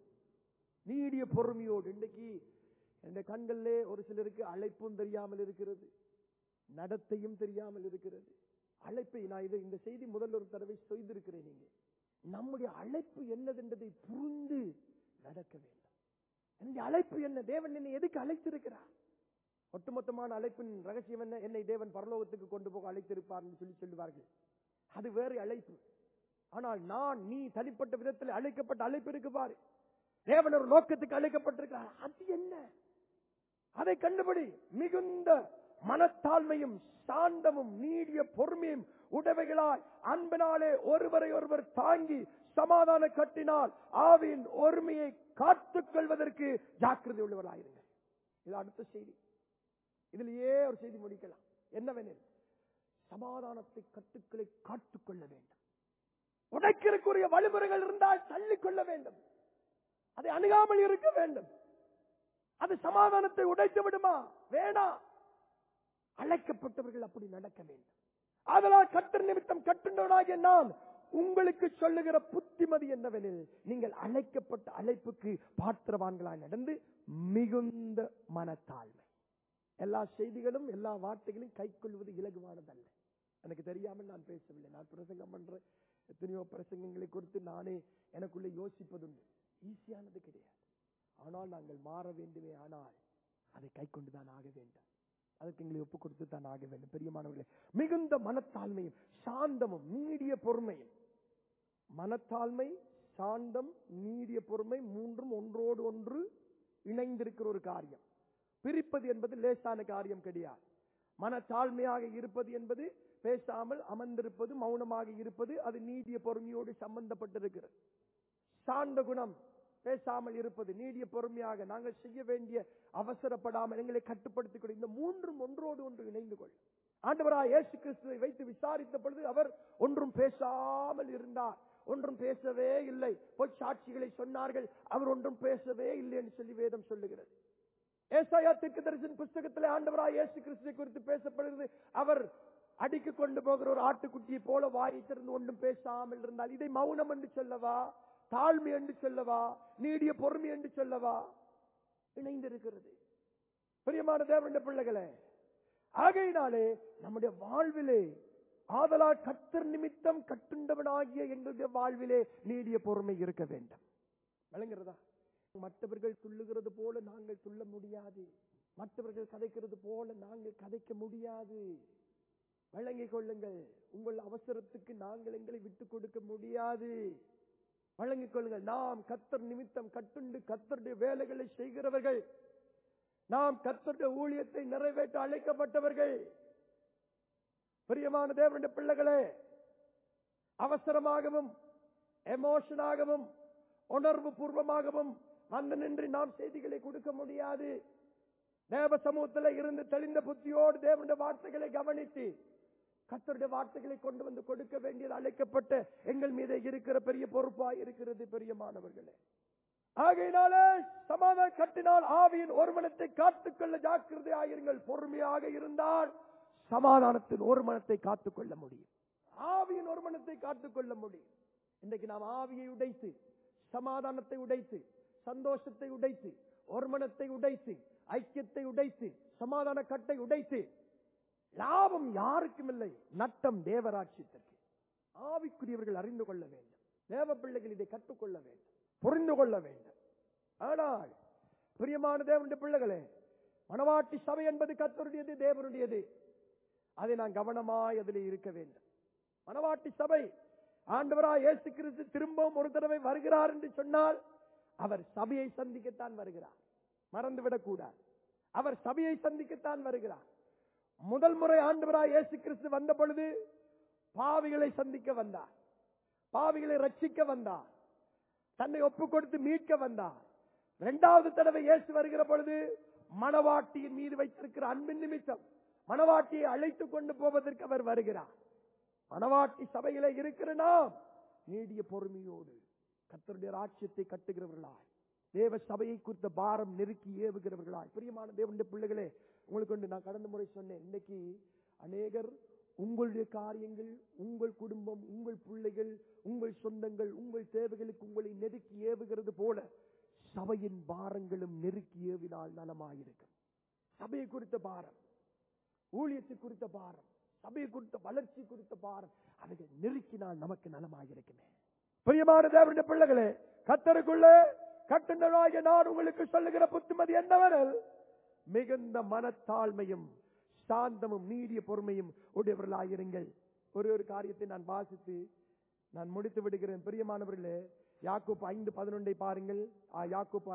நீடிய பொறுமையோடு. இன்றைக்கு இந்த கண்களிலே ஒரு சிலருக்கு அழைப்பும் தெரியாமல் இருக்கிறது, நடத்தையும் தெரியாமல் இருக்கிறது. அழைப்பை நான் இந்த செய்தி முதல் ஒரு தடவை செய்திருக்கிறேன். நீங்க நம்முடைய அழைப்பு என்னதென்றதை புரிந்து நடக்க வேண்டும். என்னுடைய அழைப்பு என்ன? தேவன் என்னை எதுக்கு அழைத்திருக்கிறார்? ஒட்டுமொத்தமான அழைப்பின் ரகசியம் என்ன? என்னை தேவன் பரலோகத்துக்கு கொண்டு போக அழைத்திருப்பார் சொல்லி சொல்லுவார்கள். அது வேறு அழைப்பு. ஆனால் நான், நீ தனிப்பட்ட விதத்தில் அழைக்கப்பட்ட அழைப்பு இருக்கு பாரு. தேவன் ஒரு நோக்கத்துக்கு அழைக்கப்பட்டிருக்கிறார். அது என்ன? அதை கண்டுபிடி. மிகுந்த மனத்தாழ்மையும் சாந்தமும் நீடிய பொறுமையும் உடைமைகளாய் அன்பினாலே ஒருவரை ஒருவர் தாங்கி சமாதான கட்டினால் ஆவியின் ஒருமையை காத்துக் கொள்வதற்கு ஜாக்கிரதை உள்ளவர்களாயிருங்கள். இது அடுத்த செய்தி. இதிலேயே ஒரு செய்தி முடிக்கலாம். என்னவெனில், சமாதானத்தை கட்டுக்களை காத்துக் கொள்ள வேண்டும். உடைக்கிறக்குரிய வழிமுறைகள் இருந்தால் தள்ளிக்கொள்ள வேண்டும். அதை அணுகாமல் இருக்க வேண்டும். அது சமாதானத்தை உடைத்து விடுமா? வேண்டாம். அழைக்கப்பட்டவர்கள் அப்படி நடக்க வேண்டும். அதனால் கர்த்தர் நிமித்தம் கட்டுண்டவனாகிய நான் உங்களுக்கு சொல்லுகிற புத்திமதி என்னவெனில், நீங்கள் அழைக்கப்பட்ட அழைப்புக்கு பாத்திரவான்களாய் நடந்து மிகுந்த மனத்தாழ்மை. எல்லா செய்திகளும் எல்லா வார்த்தைகளையும் கை கொள்வது இலகுவானதல்ல. எனக்கு தெரியாமல் நான் பேசவில்லை. நான் பிரசங்கம் பண்ற எத்தனையோ பிரசங்கங்களை குறித்து நானே எனக்குள்ளே யோசிப்பதுண்டு. ஈஸியானது கிடையாது. ஆனால் நாங்கள் மாற வேண்டுமே. ஆனால் அதை கை கொண்டுதான் ஆக வேண்டும். அதுக்கு எங்களை ஒப்பு கொடுத்து தான் ஆக வேண்டும். பெரியமானவர்களே, மிகுந்த மனத்தாழ்மையும் சாந்தமும் நீடிய பொறுமையும். மனத்தாழ்மை, சாந்தம், நீடிய பொறுமை மூன்றும் ஒன்றோடு ஒன்று இணைந்திருக்கிற ஒரு காரியம். பிரிப்பது என்பது லேசான காரியம் கிடையாது. மனத்தாழ்மையாக இருப்பது என்பது பேசாமல் அமர்ந்திருப்பது, மௌனமாக இருப்பது. அது நீடிய பொறுமையோடு சம்பந்தப்பட்டிருக்கிறது. சாந்த குணம், பேசாமல் இருப்பது, நீடிய பொறுமையாக நாங்கள் செய்ய வேண்டிய அவசரப்படாமல் எங்களை கட்டுப்படுத்திக் கொள்ள. இந்த மூன்றும் ஒன்றோடு ஒன்று இணைந்து கொள்ளும். ஆண்டவராய் இயேசு கிறிஸ்துவை வைத்து விசாரித்த பொழுது அவர் ஒன்றும் பேசாமல் இருந்தார். ஒன்றும் பேசவே இல்லை. பொய் சாட்சிகளை சொன்னார்கள். அவர் ஒன்றும் பேசவே இல்லை என்று சொல்லி வேதம் சொல்லுகிறது. ஏசாயா தீர்க்கதரிசியின் புத்தகத்திலே ஆண்டவராய் இயேசு கிறிஸ்துவை குறித்து பேசப்படுகிறது. அவர் அடிக்கு கொண்டு போகிற ஒரு ஆட்டுக்குட்டியை போல வாயை திறந்து ஒன்றும் பேசாமல் இருந்தால், இதை மௌனம் என்று சொல்லவா, தாழ்மை என்று சொல்லவா, நீடிய பொறுமை என்று சொல்லவா? இணைந்திருக்கிறது. பிரியமான தேவனுடைய பிள்ளைகளே, ஆகையினாலே நம்முடைய வாழ்விலே, ஆதலால் கர்த்தர் நிமித்தம் கட்டுண்டவனாகிய எங்களுடைய வாழ்விலே நீடிய பொறுமை இருக்க வேண்டும். விளங்குகிறதா? மற்றவர்கள் துள்ளுகிறது போல நாங்கள் துள்ள முடியாது. மற்றவர்கள் கதைக்கிறது போல நாங்கள் கதைக்க முடியாது. வழங்கிக் கொள்ளுங்கள். உங்கள் அவசரத்துக்கு நாங்கள் எங்களை விட்டுக் கொடுக்க முடியாது. வழங்கிக் கொள்ளுங்கள். நாம் கர்த்தர் நிமித்தம் கட்டுண்டு கர்த்தருடைய வேலைகளை செய்கிறவர்கள். நாம் கர்த்தருடைய ஊழியத்தை நிறைவேற்ற அழைக்கப்பட்டவர்கள். பிரியமான தேவனுடைய பிள்ளைகளே, அவசரமாகவும் எமோஷனாகவும் உணர்வு பூர்வமாகவும் வந்து நின்று நாம் செய்திகளை கொடுக்க முடியாது. தேவ சமூகத்தில் இருந்து தெளிந்த புத்தியோடு தேவனுடைய வார்த்தைகளை கவனித்து கர்த்தருடைய வார்த்தைகளை கொண்டு வந்து கொடுக்க வேண்டியது அழைக்கப்பட்ட எங்கள் மீது இருக்கிற பெரிய பொறுப்பாய் இருக்கிறது. பெரியமானவர்களே, ஆகையினாலே சமாதான கட்டினால் ஆவியின் ஒருமனத்தை காத்துக்கொள்ள ஜாக்கிரதையாயிருங்கள். பொறுமையாக இருந்தால் சமாதானத்தின் ஒருமனத்தை காத்துக்கொள்ள முடியும். ஆவியின் ஒருமனத்தை காத்துக்கொள்ள முடியும். இன்றைக்கு நாம் ஆவியை உடைத்து, சமாதானத்தை உடைத்து, சந்தோஷத்தை உடைத்து, ஒருமனத்தை உடைத்து, ஐக்கியத்தை உடைத்து, சமாதான கட்டை உடைத்து லாபம் யாருக்கும் இல்லை, நட்டம் தேவராட்சியத்திற்கு. ஆவிக்குரியவர்கள் அறிந்து கொள்ள வேண்டும். தேவ பிள்ளைகள் இதை கற்றுக்கொள்ள வேண்டும், புரிந்து கொள்ள வேண்டும். ஆனால் பிரியமான தேவனுடைய பிள்ளைகளே, மணவாட்டி சபை என்பது கர்த்தருடையது, தேவனுடையது. அதை நான் கவனமாய் அதில் இருக்க வேண்டும். மணவாட்டி சபை ஆண்டவராய் இயேசு கிறிஸ்து திரும்பவும் ஒரு தடவை வருகிறார் என்று சொன்னால் அவர் சபையை சந்திக்கத்தான் வருகிறார். மறந்துவிடக் கூடாது. அவர் சபையை சந்திக்கத்தான் வருகிறார். முதல் முறை ஆண்டவராய் இயேசு கிறிஸ்து வந்த பொழுது பாவிகளை சந்திக்க வந்தார், பாவிகளை ரட்சிக்க வந்தார், தன்னை ஒப்பு கொடுத்து மீட்க வந்தார். இரண்டாவது தடவை இயேசு வருகிற பொழுது மணவாட்டியின் மீது வைத்திருக்கிற அன்பின் நிமித்தம் மணவாட்டியை அழைத்துக் கொண்டு போவதற்கு அவர் வருகிறார். மணவாட்டி சபையிலே இருக்கிற நாம் நீடிய பொறுமையோடு கர்த்தருடைய ராஜ்யத்தை கட்டுகிறவர்களாய், தேவ சபையை குறித்த பாரம் நெருக்கி ஏவுகிறவர்களாய், பிரியமான தேவனுடைய பிள்ளைகளே, உங்களுக்கு நான் கடந்த முறை சொன்னேன், இன்னைக்கு அநேகர் உங்களுடைய காரியங்கள், உங்கள் குடும்பம், உங்கள் பிள்ளைகள், உங்கள் சொந்தங்கள், உங்கள் தேவைகளுக்கு உங்களை நெருக்கி ஏவுகிறது போல சபையின் பாரங்களும் நெருக்கி ஏவினால் நலமாயிருக்கும். சபையை குறித்த பாரம், ஊழியத்தை குறித்த பாரம், சபையை குறித்த வளர்ச்சி குறித்த பாரம், அவைகள் நெருக்கினால் நமக்கு நலமாயிருக்குமே. பிரியமான தேவனுடைய பிள்ளைகளே, கர்த்தருக்குள்ளே கட்டுண்டவனாகிய நான் உங்களுக்கு சொல்லுகிற புத்திமதி என்னவெனில், மிகுந்த மனத்தாழ்மையும் சாந்தமும் நீடிய பொறுமையும் உடையவர்களாயிருங்கள். ஒரு காரியத்தை நான் வாசித்து நான் முடித்து விடுகிறேன். பிரியமானவர்களே, யாக்கோப்பு 5:11 பாருங்கள். யாக்கோப்பு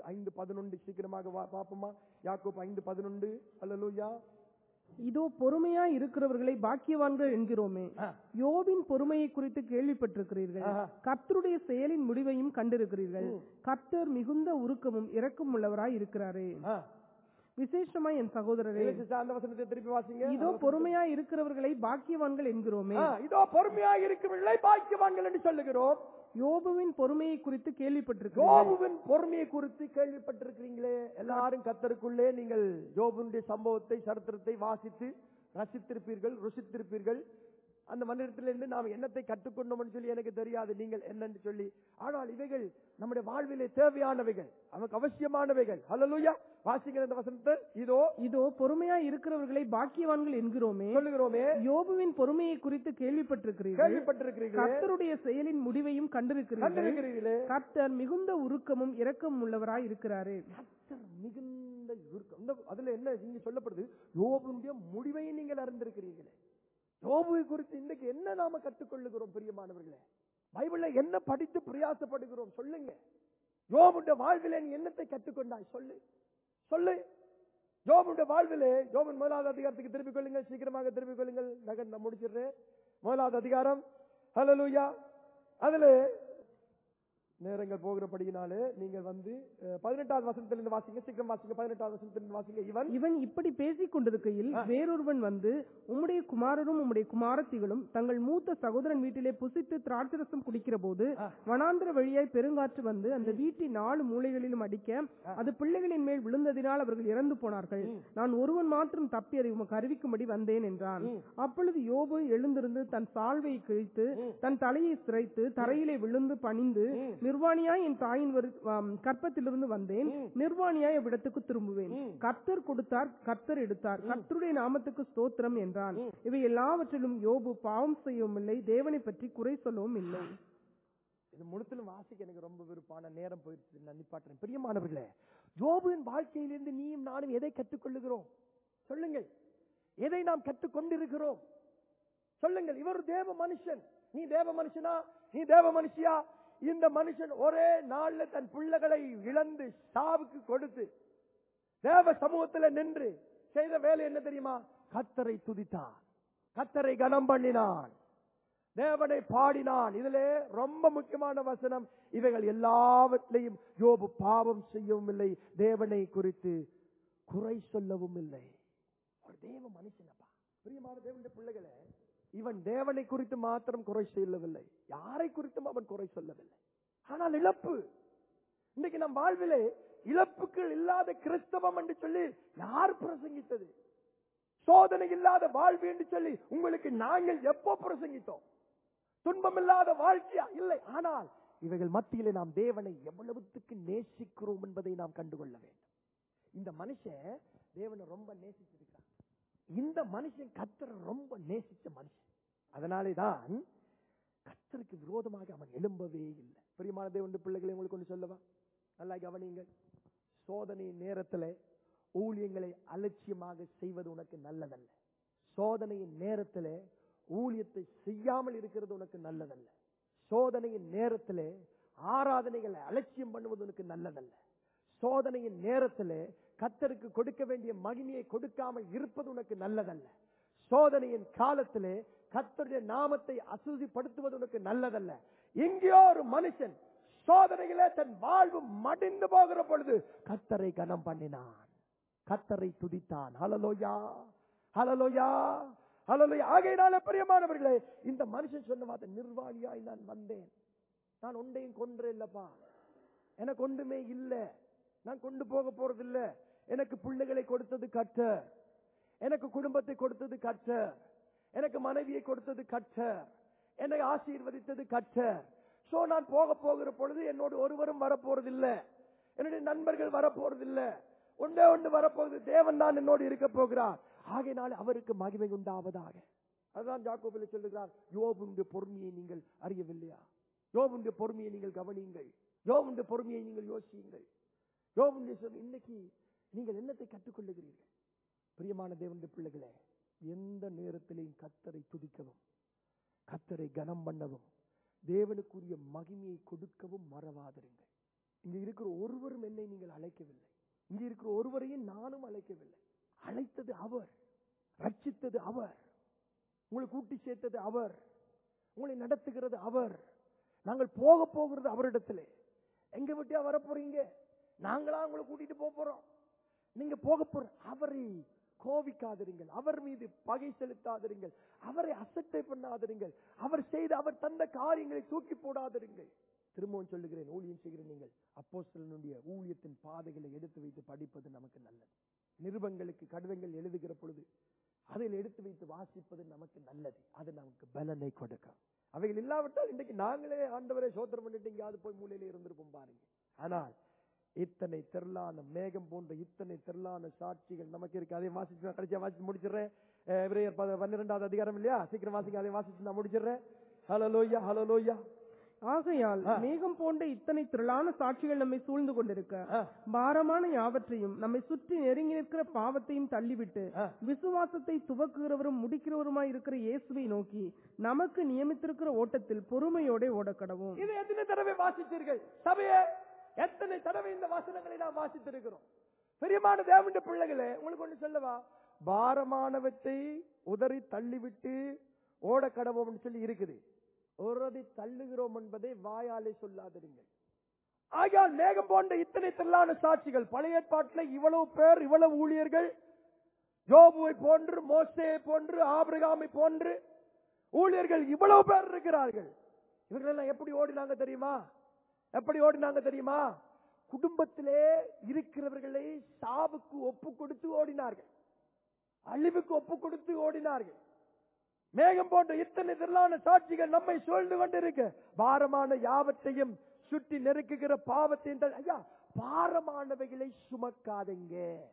5:11 சீக்கிரமாக பார்ப்போமா? யாக்கோப்பு 5:11. அல்லேலூயா. இதோ பொறுமையாய் இருக்கிறவர்களை பாக்கியவான்கள் என்கிறோமே, யோபின் பொறுமையை குறித்து கேள்விப்பட்டிருக்கிறீர்கள், கர்த்தருடைய செயலின் முடிவையும் கண்டிருக்கிறீர்கள். கர்த்தர் மிகுந்த உருக்கமும் இரக்கம் உள்ளவராய் இருக்கிறாரே. விசேஷமாய் என் சகோதரரே, அந்த வசனத்தை திருப்பி வாசிங்க. இதோ பொறுமையாய் இருக்கிறவர்களை பாக்கியவான்கள் என்கிறோமே, இதோ பொறுமையாய் இருக்கிறவர்களை பாக்கியவான்கள் என்று சொல்லுகிறோம். யோபுவின் பொறுமையை குறித்து கேள்விப்பட்டிருக்கிறீர்கள். யோபுவின் பொறுமையை குறித்து கேள்விப்பட்டிருக்கிறீங்களே. எல்லாரும் கர்த்தருக்குள்ளே நீங்கள் யோபுடைய சம்பவத்தை, சரித்திரத்தை வாசித்து ரசித்திருப்பீர்கள், ருசித்திருப்பீர்கள். அந்த மனிதத்திலிருந்து நாம் என்னத்தை கற்றுக்கொண்டோம் சொல்லி எனக்கு தெரியாது, நீங்கள் என்னன்னு சொல்லி. ஆனால் இவைகள் நம்முடைய வாழ்விலே தேவையானவைகள், நமக்கு அவசியமானவைகள். அல்லேலூயா. வாசிக்கிற அந்த வசனத்தை, இதோ பொறுமையா இருக்கிறவர்களை பாக்கியவான்கள் என்கிறோமே, சொல்லுகிறோமே, யோபுவின் பொறுமையை குறித்து கேள்விப்பட்டிருக்கிறீர்கள், கர்த்தருடைய செயலின் முடிவையும் கண்டிருக்கிறீர்களே. கர்த்தர் மிகுந்த உருக்கமும் இரக்கமும் உள்ளவராய் இருக்கிறாரே. கர்த்தர் மிகுந்த உருக்கம். அதுல என்ன இங்க சொல்லப்படுது? யோபுடைய முடிவை நீங்கள் அறிந்திருக்கிறீர்களே. யோபுவை குறித்து இன்றைக்கு என்ன நாம கற்றுக்கொள்ளுகிறோம்? பிரியமானவர்களே, பைபிள்ல என்ன படித்து பிரயாசப்படுகிறோம்? சொல்லுங்க. யோபுடைய வாழ்விலே நீ என்னத்தை கற்றுக்கொண்டாய்? சொல்லு. யோபுடைய வாழ்விலே, யோபின் 1வது அதிகாரத்துக்கு திருப்பிக் கொள்ளுங்கள், சீக்கிரமாக திருப்பிக் கொள்ளுங்கள். நான் முடிச்சிடுறேன். 1வது அதிகாரம். ஹல்லேலூயா. அதுல நேரங்கள் போகிறபடியினாலே நீங்கள் 18வது வசனத்திலிருந்து வாசிங்க. சீக்கிரம் வாசிங்க. 18வது வசனத்திலிருந்து வாசிங்க. இவன் இப்படி பேசிக் கொண்டிருக்கையில் வேறொருவன் வந்து, உம்முடைய குமாரரும் உம்முடைய குமாரத்திகளும் தங்கள் மூத்த சகோதரன் வீட்டிலே புசித்து திராட்சரசம் குடிக்கிற போது வனாந்திர வழியாய் பெருங்காற்று வந்து அந்த வீட்டின் 4 மூலைகளிலும் அடிக்க அது பிள்ளைகளின் மேல் விழுந்ததினால் அவர்கள் இறந்து போனார்கள். நான் ஒருவன் மாத்திரம் தப்பி அதை உமக்கு அறிவிக்கும்படி வந்தேன் என்றான். அப்பொழுது யோபு எழுந்திருந்து தன் சால்வையை கிழித்து தன் தலையை சிரைத்து தரையிலே விழுந்து பணிந்து, நிர்வாணியாய் என் தாயின் கற்பத்திலிருந்து வந்தேன், நிர்வாணியாய் அவ்விடத்துக்கு திரும்புவேன். கர்த்தர் கொடுத்தார், கர்த்தர் எடுத்தார், கர்த்தருடைய நாமத்துக்கு ஸ்தோத்திரம் என்றான். இவை எல்லாவற்றிலும் யோபு பாவம் செய்யவும் இல்லை, தேவனை பற்றி குறை சொல்லவும் இல்லை. இது முழுத்திலும் வாசிக்க எனக்கு ரொம்ப விருப்பான நேரம் போயிடுச்சு, நான் நிப்பாட்டுறேன். பிரியமானவர்களே, யோபுவின் வாழ்க்கையிலிருந்து நீயும் நானும் எதை கற்றுக்கொள்ளுகிறோம்? சொல்லுங்கள். எதை நாம் கற்றுக்கொண்டிருக்கிறோம்? சொல்லுங்கள். இவர் தேவ மனுஷன், நீ தேவ மனுஷனா, நீ தேவ மனுஷியா? இந்த மனுஷன் ஒரே நாள்ல தன் பிள்ளைகளை இழந்து சாவுக்கு கொடுத்து தேவ சமூகத்தில் நின்று செய்த வேலை என்ன தெரியுமா? கர்த்தரை துதித்தான், கர்த்தரை கனம் பண்ணினான், தேவனை பாடினான். இதுல ரொம்ப முக்கியமான வசனம், இவைகள் எல்லாவற்றையும் யோபு பாவம் செய்யவும் இல்லை, தேவனை குறித்து குறை சொல்லவும் இல்லை. ஒரு தேவ மனுஷனப்பா. பிரியமான தேவனுடைய பிள்ளைகளே, இவன் தேவனை குறித்து மாத்திரம் குறை சொல்லவில்லை, யாரை குறித்தும் அவன் குறை சொல்லவில்லை. ஆனால் இழப்பு, இன்னைக்கு நம் வாழ்விலே இழப்புகள் இல்லாத கிறிஸ்தவம் என்று சொல்லி யார் பிரசங்கித்தது? சோதனை இல்லாத வாழ்வு என்று சொல்லி உங்களுக்கு நாங்கள் எப்போ பிரசங்கித்தோம்? துன்பம் இல்லாத வாழ்க்கையா? இல்லை. ஆனால் இவைகள் மத்தியிலே நாம் தேவனை எவ்வளவுக்கு நேசிக்கிறோம் என்பதை நாம் கண்டுகொள்ள வேண்டும். இந்த மனுஷன் தேவனை ரொம்ப நேசிச்சிருக்கிறான். இந்த மனுஷன் கர்த்தரை ரொம்ப நேசிச்ச மனுஷன். அதனாலேதான் கர்த்தருக்கு விரோதமாக அவன் எழும்பவே இல்லை. பிரியமான தேவனுடைய பிள்ளைகளை உங்களுக்கு ஒன்று சொல்லவா? நல்லா கவனியுங்கள். சோதனை நேரத்தில் ஊழியங்களை அலட்சியமாக செய்வது உனக்கு நல்லதல்ல. சோதனையின் நேரத்திலே ஊழியத்தை செய்யாமல் இருக்கிறது உனக்கு நல்லதல்ல. சோதனையின் நேரத்திலே ஆராதனைகளை அலட்சியம் பண்ணுவது உனக்கு நல்லதல்ல. சோதனையின் நேரத்திலே கர்த்தருக்கு கொடுக்க வேண்டிய மகிமையை கொடுக்காமல் இருப்பது உனக்கு நல்லதல்ல. சோதனையின் காலத்திலே கர்த்தருடைய நாமத்தை அசுதிப்படுத்துவது உனக்கு நல்லதல்ல. எங்கேயோ ஒரு மனுஷன் சோதனைகளே தன் வாழ்வு மடிந்து போகிற பொழுது கர்த்தரை கனம் பண்ணினான், கர்த்தரை துதித்தான். ஹல்லேலூயா, ஹல்லேலூயா, ஹல்லேலூயா. ஆகையினாலே பிரியமானவர்களே, இந்த மனுஷன் சொன்ன வார்த்தை, நிர்வாணியாய் நான் வந்தேன், நான் ஒன்றையும் கொன்றே இல்லப்பா, எனக்கு ஒன்றுமே இல்லை, நான் கொண்டு போக போறது இல்ல. எனக்கு பிள்ளைகளை கொடுத்தது கர்த்தர், எனக்கு குடும்பத்தை கொடுத்தது கர்த்தர், எனக்கு மனைவியை கொடுத்தது கர்த்தர், என்னை ஆசீர்வதித்தது கர்த்தர். சோ நான் போகிற பொழுது என்னோடு ஒருவரும் வரப்போறதில்லை, என்னுடைய நண்பர்கள் வரப்போறதில்லை, ஒன்றே ஒன்று வரப்போகுது, தேவன் தான் என்னோடு இருக்க போகிறார். ஆகையினால அவருக்கு மகிமை உண்டாவதாக. அதுதான் யாக்கோபிலே சொல்லுகிறார், யோபுடைய பொறுமையை நீங்கள் அறியவில்லையா? யோபுடைய பொறுமையை நீங்கள் கவனியுங்கள், யோபுடைய பொறுமையை நீங்கள் யோசியுங்கள். யோபுடைய இன்னைக்கு நீங்கள் என்னத்தை கற்றுக்கொள்ளுகிறீர்கள்? பிரியமான தேவனுடைய பிள்ளைகளே, எந்த நேரத்திலையும் கர்த்தரை துதிக்கவும், கர்த்தரை கனம் பண்ணவும், தேவனுக்குரிய மகிமையை கொடுக்கவும் மறவாதிருங்கள். இங்க இருக்கிற ஒருவரும் என்னை நீங்கள் அழைக்கவில்லை, இங்க இருக்கிற ஒருவரையும் நானும் அழைக்கவில்லை. அழைத்தது அவர், ரட்சித்தது அவர், உங்களை கூட்டி சேர்த்தது அவர், உங்களை நடத்துகிறது அவர். நாங்கள் போகிறது அவரிடத்திலே. எங்க விட்டியா வர போறீங்க? நாங்களா உங்களை கூட்டிட்டு போறோம். நீங்க போக போற அவரை கோபிக்காதிருங்கள், அவர் மீது பகை செலுத்தாதிருங்கள், அவரை அசட்டை பண்ணாதிருங்கள், அவர் தந்த காரியங்களை தூக்கி போடாதிருங்கள். திரும்பவும் சொல்லுகிறேன், ஊழியம் செய்கிற நீங்கள் அப்போஸ்தலனுடைய ஊழியத்தின் பாதைகளை எடுத்து வைத்து படிப்பது நமக்கு நல்லது. நிருபங்களுக்கு கடிதங்கள் எழுதுகிற பொழுது அதில் எடுத்து வைத்து வாசிப்பது நமக்கு நல்லது. அது நமக்கு பலனை கொடுக்கும். அவைகள் இல்லாவிட்டால் இன்றைக்கு நாங்களே ஆண்டவரை சோத்திரம் பண்ணிட்டு எங்கேயாவது போய் மூலையில இருந்திருப்போம் பாருங்க. ஆனால் இத்தனை திரளான மேகம் போன்ற இத்தனை திரளான சாட்சிகள் நமக்கு இருக்கு. அதை வாசிச்சு கடைசியா வாசிச்சு முடிச்சிடுறேன். எபிரேயர் 12வது அதிகாரம் இல்லையா? சீக்கிரம் வாசிக்க, அதை வாசிச்சு நான் முடிச்சிடுறேன். ஹல்லேலூயா, ஹல்லேலூயா. ஆகையால் மேகம் போன்ற இத்தனை திரளான சாட்சிகள் நம்மை சூழ்ந்து கொண்டிருக்க, பாரமான யாவற்றையும் நம்மை சுற்றி நெருங்கி நிற்கிற பாவத்தையும் தள்ளிவிட்டு விசுவாசத்தை துவக்குகிறவரும் முடிக்கிறவருமாய் இருக்கிற இயேசுவை நோக்கி நமக்கு நியமித்திருக்கிற ஓட்டத்தில் பொறுமையோட ஓடக்கடவும். இது எத்தனை தடவை வாசித்தீர்கள் சபையே? எத்தனை தடவை இந்த வசனங்களை நாம் வாசித்திருக்கிறோம்? பிரியமான தேவனுடைய பிள்ளைகளே, உங்களுக்கு ஒன்று சொல்லவா? பாரமானவற்றை உதறி தள்ளிவிட்டு ஓடக்கடவும் சொல்லி இருக்குது. ஒருவரை தள்ளுகிறோம் என்பதை வாயாலே சொல்லாதிருங்கள். ஆகையால் மேகம் போன்ற இத்தனை திரளான சாட்சிகள், பழைய ஏற்பாட்டில் இவ்வளவு பேர், இவ்வளவு ஊழியர்கள், யோபுவை போன்று, மோசேயை போன்று, ஆபிரகாமை போன்று ஊழியர்கள் இவ்வளவு பேர் இருக்கிறார்கள். இவர்கள் எல்லாம் எப்படி ஓடினாங்க தெரியுமா? எப்படி ஓடினாங்க தெரியுமா? குடும்பத்திலே இருக்கிறவர்களை சாவுக்கு ஒப்பு கொடுத்து ஓடினார்கள், அழிவுக்கு ஒப்பு கொடுத்து ஓடினார்கள். மேகம் போன்ற இத்தனை திரளான சாட்சிகள் நம்மை சூழ்ந்து கொண்டிருக்க, பாரமான யாவற்றையும் சுற்றி நெருக்குகிற பாவத்தின் ஐயா பாரமானவைகளை சுமக்காதீங்க.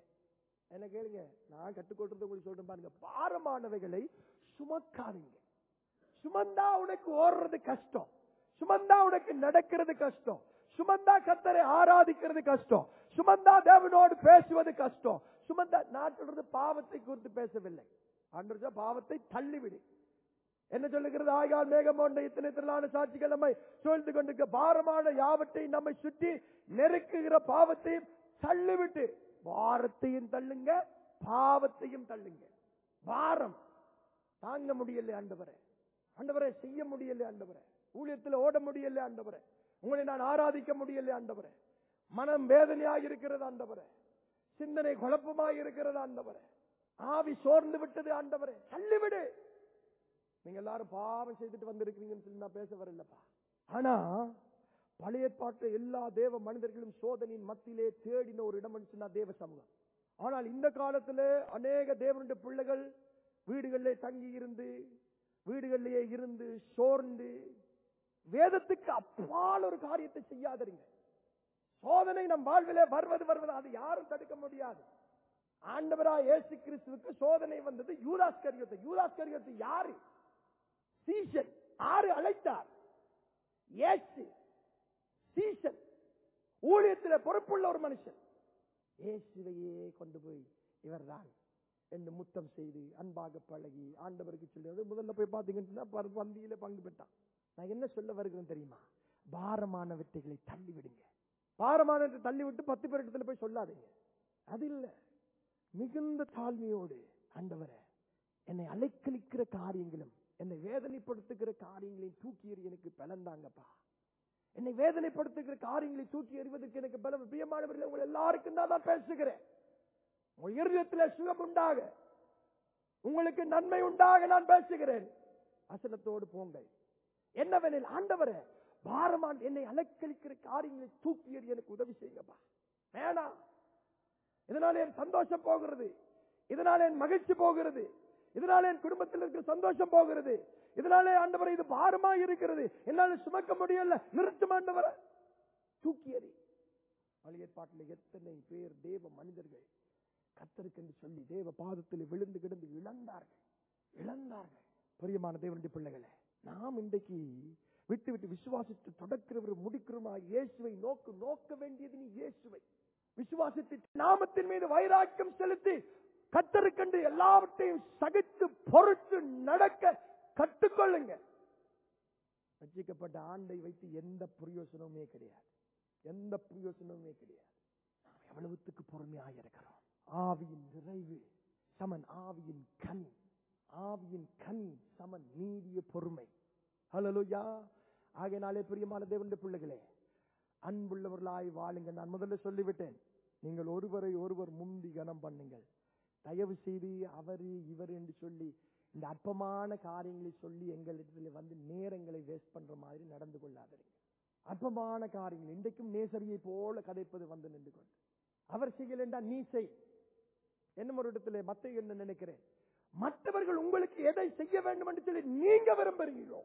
என்ன கேளுங்க, நான் கற்றுக்கொள்றது உங்களுக்கு சொல்றேன் பாருங்க. பாரமானவைகளை சுமக்காதீங்க. சுமந்தா உனக்கு ஓடுறது கஷ்டம், சுமந்தா உனக்கு நடக்கிறது கஷ்டம், சுமந்தா கர்த்தரை ஆராதிக்கிறது கஷ்டம், சுமந்தா தேவனோடு பேசுவது கஷ்டம். சுமந்தா, நான் சொல்றது பாவத்தை குறித்து பேசவில்லை. ஆண்டவர் பாவத்தை தள்ளிவிடு. என்ன சொல்லுகிறது? ஆகால் மேகம் போன்ற இத்தனை திரளான சாட்சிகள் நம்மை சூழ்ந்து கொண்டிருக்க, பாரமான யாவற்றை நம்மை சுற்றி நெருக்குகிற பாவத்தையும் தள்ளிவிட்டு, பாரத்தையும் தள்ளுங்க, பாவத்தையும் தள்ளுங்க. பாரம் தாங்க முடியல ஆண்டவரே, ஆண்டவரே செய்ய முடியல ஆண்டவரே, ஊழியத்தில் ஓட முடியல ஆண்டவரே, உங்களை நான் ஆராதிக்க முடியல ஆண்டவரே, மனம் வேதனையாக இருக்கிறது ஆண்டவரே, சிந்தனை குழப்பமாக இருக்கிறது ஆண்டவரே, ஆவி சோர்ந்து விட்டது ஆண்டவரே, தள்ளிவிடு. நீங்க எல்லாரும் பாவம் செய்துட்டு வந்திருக்கீங்கன்னு சொல்லி நான் பேச வரலப்பா. ஆனா பழைய ஏற்பாட்டு எல்லா தேவ மனிதர்களும் சோதனையின் மத்தியிலே தேடின ஒரு இடம் சொன்னா தேவ சமூகம். ஆனால் இந்த காலத்திலே அநேக தேவனுடைய பிள்ளைகள் வீடுகளிலே தங்கி இருந்து, வீடுகளிலேயே இருந்து சோர்ந்து, வேதத்துக்கு அப்பால் ஒரு காரியத்தை செய்யாதீங்க. சோதனை நம் வாழ்விலே வருவது அது யாரும் தடுக்க முடியாது. ஆண்டவராய் இயேசு கிறிஸ்துவுக்கு சோதனை வந்தது யூதாஸ்கரியோத்து. யூதாஸ்கரியோத்து யாரு? சீஷன். யாரு அழைத்தார்? இயேசு. சீஷன், ஊழியத்தில் பொறுப்புள்ள ஒரு மனுஷன். இயேசுவையே கொண்டு போய் இவர்தான் என்று முத்தம் செய்து அன்பாக பழகி ஆண்டவருக்கு சொல்லி முதல்ல போய் பார்த்தீங்கன்னா பந்தியில பங்கு பெற்றான். நான் என்ன சொல்ல வருகிறேன் தெரியுமா? பாரமானவற்றைகளை தள்ளி விடுங்க. பாரமானவற்றை தள்ளி விட்டு 10 பேரிடத்துல போய் சொல்லாதீங்க. அது இல்ல, மிகுந்த தாழ்மையோடு ஆண்டவரே, என்னை அலைக்கழிக்கிற காரியங்களும் என்னை வேதனைப்படுத்துகிற காரியங்களையும் தூக்கி எறி எனக்கு பலந்தாங்கப்பா. என்னை வேதனைப்படுத்துகிற காரியங்களை தூக்கி எறிவதற்கு எனக்கு பலம். பிரியமானவர்களே, உங்கள் எல்லாருக்கும் தான் நான் பேசுகிறேன். உங்கள் இருதயத்தில் சுகம் உண்டாக, உங்களுக்கு நன்மை உண்டாக நான் பேசுகிறேன். வசனத்தோடு போங்க. என்னவெனில், ஆண்டவரே, பாரமான என்னை அலைக்கழிக்கிற காரியங்களை தூக்கி எறி எனக்கு உதவி செய்யுங்கப்பா. வேணாம், இதனால என் சந்தோஷம் போகிறது, இதனால என் மகிழ்ச்சி போகிறது, இதனால என் குடும்பத்தில் இருக்கிற சந்தோஷம் போகிறது, இதனாலே ஆண்டவரே இது பாரமா இருக்கிறது, என்னால சுமக்க முடியல, நிறுத்தும் ஆண்டவரே, தூக்கி எறி. பழைய ஏற்பாட்டில் எத்தனை பேர் தேவ மனிதர்கள் கர்த்தருக்கு என்று சொல்லி தேவ பாதத்தில் விழுந்து கிடந்து இழந்தார்கள். பிரியமான தேவனுடைய பிள்ளைகளே, நாம் இன்றைக்கு விட்டு விட்டு விசுவாசித்து தொடக்கிறவர் முடிக்கிறோமா? இயேசுவை நோக்க வேண்டியது நீ இயேசுவை விசுவாசித்து நாமத்தின் மீது வைராக்கியம் செலுத்தி கர்த்தருக்கென்று எல்லாவற்றையும் சகித்து பொறுத்து நடக்க கற்றுக்கொள்ளுங்க. ரட்சிக்கப்பட்ட ஆண்டை வைத்து எந்த பிரயோசனமுமே கிடையாது. நாம் எவ்வளவுத்துக்கு பொறுமையாக இருக்கிறோம். ஆவியின் நிறைவு சமன் ஆவியின் கனி, ஆவியின் கனி சமன் நீடிய பொறுமை. ஹல்லேலூயா. ஆகையினாலே பிரியமான தேவனுடைய பிள்ளைகளே, அன்புள்ளவர்களாய் வாழுங்க. நான் முதல்ல சொல்லிவிட்டேன், நீங்கள் ஒருவரை ஒருவர் முந்தி கனம் பண்ணுங்கள். தயவு செய்து அவர் இவர் என்று சொல்லி இந்த அற்பமான காரியங்களை சொல்லி எங்களிடத்தில் வந்து நேரங்களை வேஸ்ட் பண்ற மாதிரி நடந்து கொள்ளாதீங்க. அற்பமான காரியங்கள் இன்றைக்கும் நேசரியை போல கதைப்பது வந்து நின்று கொண்டு அவர் செய்யலண்டா நீ செய். என்ன ஒரு இடத்துல மத்த என்ன நினைக்கிறேன், மற்றவர்கள் உங்களுக்கு எதை செய்ய வேண்டும் என்று சொல்லி நீங்க விரும்புறீங்களோ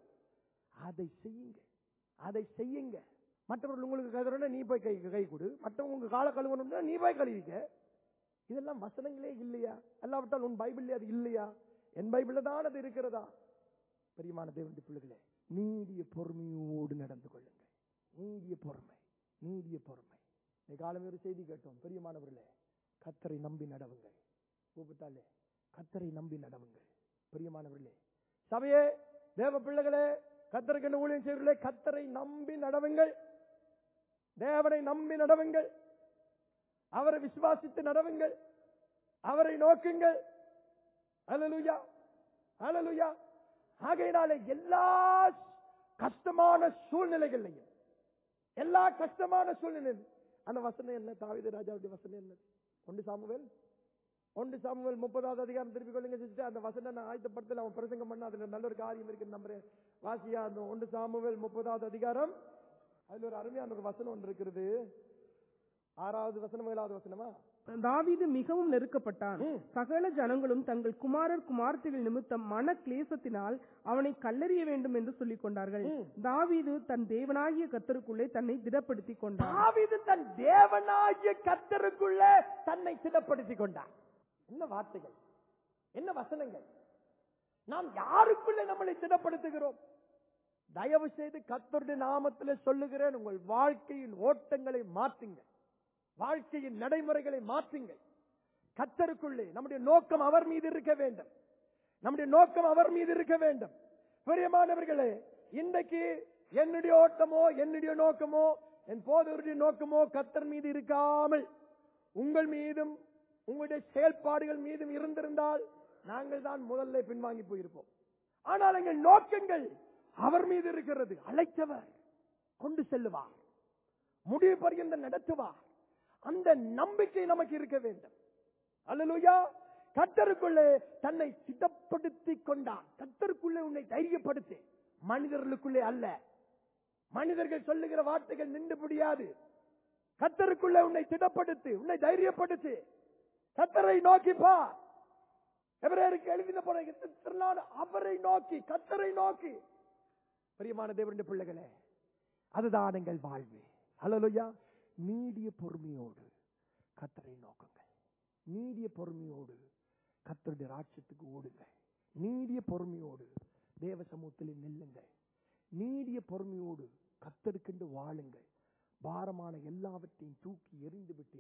அதை செய்யுங்க. மற்றவர்கள் உங்களுக்கு கழுவுறா நீ போய் கை கொடு, மற்றவங்க உங்க கால கழுவணும்னா நீ போய் கழுவிக்க. இதெல்லாம் வசனங்களே இல்லையா? அல்லாவிட்டால் உன் பைபிள் அது இல்லையா? என் பைபிள் தான் அது இருக்கிறதா? பிரியமான தேவனுடைய பிள்ளைகளே, நீடிய பொறுமையோடு நடந்து கொள்ளுங்கள். நீடிய பொறுமை. இந்த காலம் ஒரு செய்தி கேட்டோம். பிரியமானவர்களே, கர்த்தரை நம்பி நடவுங்கள். கூப்பிட்டாலே கர்த்தரை நம்பி நடவுங்கள். பிரியமானவர்களே, சபையே, தேவ பிள்ளைகளே, கர்த்தருக்கு ஊழியம் செய்வர்களே, கர்த்தரை நம்பி நடவுங்கள். தேவனை நம்பி நடவுங்கள். அவரை விசுவாசித்து நடவுங்கள். அவரை நோக்குங்கள். ஹல்லேலூயா, ஹல்லேலூயா. ஆகையினாலே எல்லா கஷ்டமான சூழ்நிலைகளையும் அந்த வசனம் என்ன? தாவீது ராஜாவுடைய வசனம் என்ன? 1 சாமுவேல் 30வது அதிகாரம் திருப்பி கொள்ளுங்க சிஸ்டர். அந்த வசனம் நான் ஆயத்தப்படுத்தல, அவன் பிரசங்கம் பண்ண அதுல நல்ல ஒரு காரியம் இருக்கு நம்புறேன். வாசியா அந்த 1 சாமுவேல் 30வது அதிகாரம், அதுல ஒரு அருமையான ஒரு வசனம் ஒன்று இருக்கிறது. 6வது வசனம் 7வது வசனமா? தாவீது மிகவும் நெருக்கப்பட்டான். சகல ஜனங்களும் தங்கள் குமாரர் குமார்த்திகள் நிமித்தம் மன கிளேசத்தினால் அவனை கல்லெறிய வேண்டும் என்று சொல்லிக் கொண்டார்கள். தாவீது தன் தேவனாகிய கர்த்தருக்குள்ளே தன்னை திடப்படுத்திக் கொண்டான். என்ன வார்த்தைகள், என்ன வசனங்கள்! நாம் யாருக்குள்ளே நம்மளை திடப்படுத்துகிறோம்? தயவு செய்து கர்த்தருடைய நாமத்தில் சொல்லுகிறேன், உங்கள் வாழ்க்கையின் ஓட்டங்களை மாற்றுங்க, வாழ்க்கையின் நடைமுறைகளை மாற்றுங்கள். கர்த்தருக்குள்ளே நம்முடைய நோக்கம் அவர் மீது இருக்க வேண்டும். பிரியமானவர்களே, இன்றைக்கு என்னுடைய ஓட்டமோ என்னுடைய நோக்கமோ என் போதவருடைய நோக்கமோ கர்த்தர் மீது இருக்காமல் உங்கள் மீதும் உங்களுடைய செயல்பாடுகள் மீதும் இருந்திருந்தால் நாங்கள் தான் முதல்ல பின்வாங்கி போயிருப்போம். ஆனால் எங்கள் நோக்கங்கள் அவர் மீது இருக்கிறது. அழைத்தவர் கொண்டு செல்லுவார், முடிவு பரியந்த நடத்துவார். அந்த நம்பிக்கை நமக்கு இருக்க வேண்டும். அல்லேலூயா. கர்த்தருக்குள்ளே தன்னை சித்தப்படுத்திக் கொண்டான். கர்த்தருக்குள்ளே உன்னை தைரியப்படுத்து, மனிதர்களுக்குள்ளே அல்ல. மனிதர்கள் சொல்லுகிற வார்த்தைகள் நின்று முடியாது. கர்த்தருக்குள்ளே உன்னை திடப்படுத்து, உன்னை தைரியப்படுத்து. கர்த்தரை நோக்கி பார். எபிரேயருக்கு எழுதின போன அவரை நோக்கி, கர்த்தரை நோக்கி. பிரியமான தேவனுடைய பிள்ளைகளே, அதுதான் எங்கள் வாழ்வு. அல்லேலூயா. நீடிய பொறுமையோடு கர்த்தரை நோக்குங்கள். நீடிய பொறுமையோடு கர்த்தருடைய ராஜ்யத்துக்கு ஓடுங்கள். நீடிய பொறுமையோடு தேவ சமூகத்தில் நில்லுங்கள். நீடிய பொறுமையோடு கர்த்தருக்கென்று வாழுங்கள். பாரமான எல்லாவற்றையும் தூக்கி எறிந்து விட்டு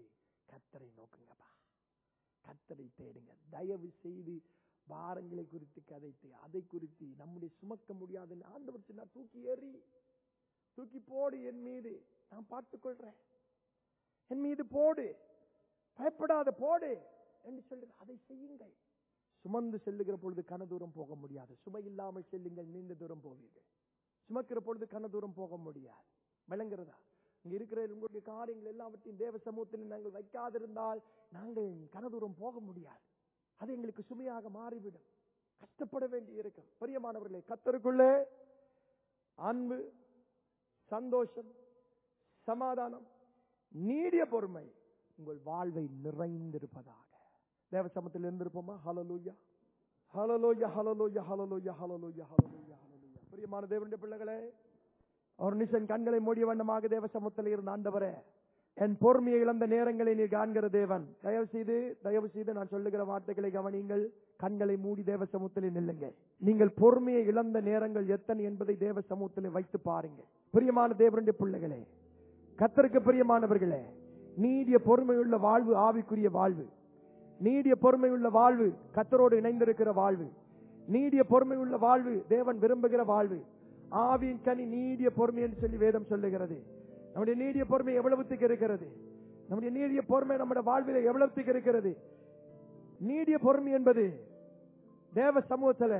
கர்த்தரை நோக்குங்கப்பா, கர்த்தரை தேடுங்க. தயவு செய்து பாரங்களை குறித்து கதைத்து அதை குறித்து நம்முடைய சுமக்க முடியாது ஆண்டவர் சொன்னார், தூக்கி ஏறி தூக்கி போடு, என் மீது நான் பார்த்துக் கொள்றேன், என் மீது போடு, பயப்படாத போடு என்று சொல்லுங்க. அதை செய்யுங்கள். சுமந்து செல்லுகிற பொழுது கன தூரம் போக முடியாது. சுமை இல்லாமல் செல்லுங்கள், நீண்ட தூரம் போவீர்கள். சுமக்கிற பொழுது கன தூரம் போக முடியாது. விளங்குறதா? இங்க இருக்கிற உங்களுடைய காரியங்கள் எல்லாவற்றையும் தேவ சமூகத்தில் நாங்கள் வைக்காதிருந்தால் நாங்கள் கன தூரம் போக முடியாது. அது எங்களுக்கு சுமையாக மாறிவிடும். கஷ்டப்பட வேண்டி இருக்கும். பிரியமானவர்களே, கர்த்தருக்குள்ளே அன்பு, சந்தோஷம், சமாதானம், நீடிய பொறுமை உங்கள் வாழ்வை நிறைந்திருப்பதாக. தேவ சமூகத்தில் இருந்திருப்போமா? ஹல்லேலூயா, ஹல்லேலூயா, ஹல்லேலூயா, ஹல்லேலூயா, ஹல்லேலூயா, ஹல்லேலூயா, ஹல்லேலூயா. பிரியமான தேவனுடைய பிள்ளைகளே, ஒரு நிமிஷம் கண்களை மூடிய வண்ணமாக தேவ சமூகத்தில் இருந்த ஆண்டவரே, என் பொறுமையை இழந்த நேரங்களை நீர் காண்கிற தேவன். தயவு செய்து நான் சொல்லுகிற வார்த்தைகளை கவனியுங்கள். கண்களை மூடி தேவ சமூகத்தில் நில்லுங்க. நீங்கள் பொறுமையை இழந்த நேரங்கள் எத்தனை என்பதை தேவ சமூகத்தில் வைத்து பாருங்கள். பிரியமான தேவனுடைய பிள்ளைகளே, கர்த்தருக்கு பிரியமானவர்களே, நீடிய பொறுமையுள்ள வாழ்வு ஆவிக்குரிய வாழ்வு. நீடிய பொறுமையுள்ள வாழ்வு கர்த்தரோடு இணைந்திருக்கிற வாழ்வு. நீடிய பொறுமையுள்ள வாழ்வு தேவன் விரும்புகிற வாழ்வு. ஆவியின் கனி நீடிய பொறுமை என்று சொல்லி வேதம் சொல்லுகிறது. நம்முடைய நீடிய பொறுமை எவ்வளவுத்துக்கு இருக்கிறது? நம்முடைய நீடிய பொறுமை நம்முடைய வாழ்வில் எவ்வளவுத்துக்கு இருக்கிறது? நீடிய பொறுமை என்பது தேவ சமூகத்தில்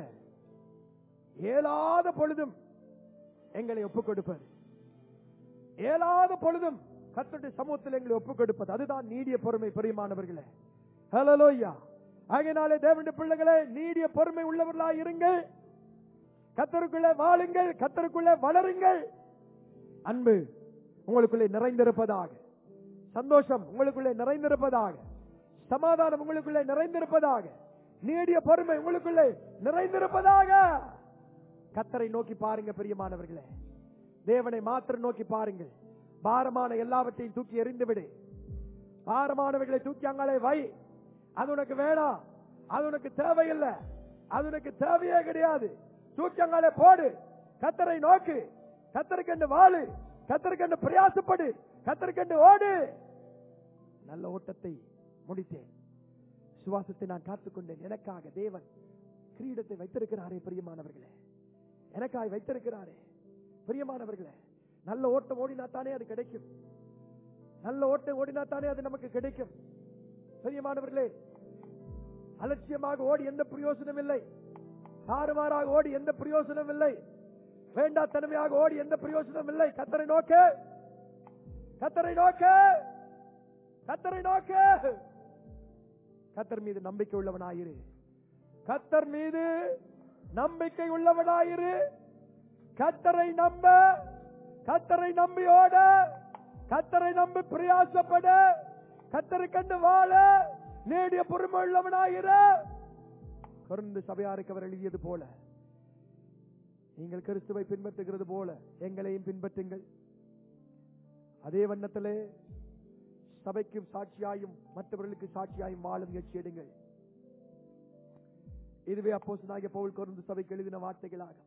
ஏலாத பொழுதும் எங்களை ஒப்புக் கொடுப்பது. ஏலாத பொழுதும் கர்த்தருடைய சமூகத்தில் எங்களை ஒப்புக் கொடுப்பது. அதுதான் நீடிய பொறுமை. பிரியமானவர்களே, ஹல்லேலூயா. ஆகையினாலே தேவனுடைய பிள்ளைகளே, நீடிய பொறுமை உள்ளவர்களாய் இருங்கள். கர்த்தருக்குள்ளே வாழுங்கள், கர்த்தருக்குள்ளே வளருங்கள். அன்பு உங்களுக்குள்ளே நிறைந்திருப்பதாக, சந்தோஷம் உங்களுக்குள்ளே நிறைந்திருப்பதாக, சமாதானம் உங்களுக்குள்ளே நிறைந்திருப்பதாக, நீடிய பொறுமை உங்களுக்குள்ளே நிறைந்திருப்பதாக. கர்த்தரை நோக்கி பாருங்க பிரியமானவர்களே, தேவனை மாத்திரம் நோக்கி பாருங்கள். பாரமான எல்லாவற்றையும் தூக்கி எறிந்து விடு. பாரமானவர்களை தூக்கி அங்காலே வை. அது உனக்கு வேணாம், அது உனக்கு தேவையில்லை, அது உனக்கு தேவையே கிடையாது. தூக்கி அங்காலே போடு. கர்த்தரை நோக்கு, கர்த்தருக்கென்று வாழு, கர்த்தருக்கென்று பிரயாசப்படு, கர்த்தருக்கென்று ஓடு. நல்ல ஓட்டத்தை முடித்தேன், சுவாசத்தை நான் காத்துக்கொண்டேன். எனக்காக தேவன் கிரீடத்தை வைத்திருக்கிறாரே பிரியமானவர்களே, எனக்காக வைத்திருக்கிறாரே பிரியமானவர்களே. நல்ல ஓட்டம் ஓடினாத்தானே அது கிடைக்கும். நல்ல ஓட்டம் ஓடினாத்தானே அது நமக்கு கிடைக்கும். பிரியமானவர்களே, அலட்சியமாக ஓடி எந்த பிரயோசனம் இல்லை. தாறுமாறாக ஓடி எந்த பிரயோசனம் இல்லை. வேண்டாத்தனமையாக ஓடி எந்த பிரயோசனம் இல்லை. கர்த்தரை நோக்கு, கர்த்தரை நோக்கு, கர்த்தரை நோக்கு. கர்த்தர் மீது நம்பிக்கை உள்ளவனாயிரு. கர்த்தர் மீது நம்பிக்கை உள்ளவனாயிரு. கர்த்தரை நம்ப, கர்த்தரை நம்பி ஓட, கர்த்தரை நம்பி பிரயாசப்பட, கர்த்தரை கண்டு வாழ நீடிய பொறுமை உள்ளவனாயிரு. கொரிந்து சபையாருக்கு அவர் எழுதியது போல, நீங்கள் கிறிஸ்துவை பின்பற்றுகிறது போல எங்களையும் பின்பற்றுங்கள். அதே வண்ணத்திலே சபைக்கும் சாட்சியாயும் மற்றவர்களுக்கு சாட்சியாயும் வாழ முயற்சி எடுங்கள். இதுவே அப்போஸ்தலனாகிய பவுல் கொரிந்து சபைக்கு எழுதின வார்த்தைகளாகும்.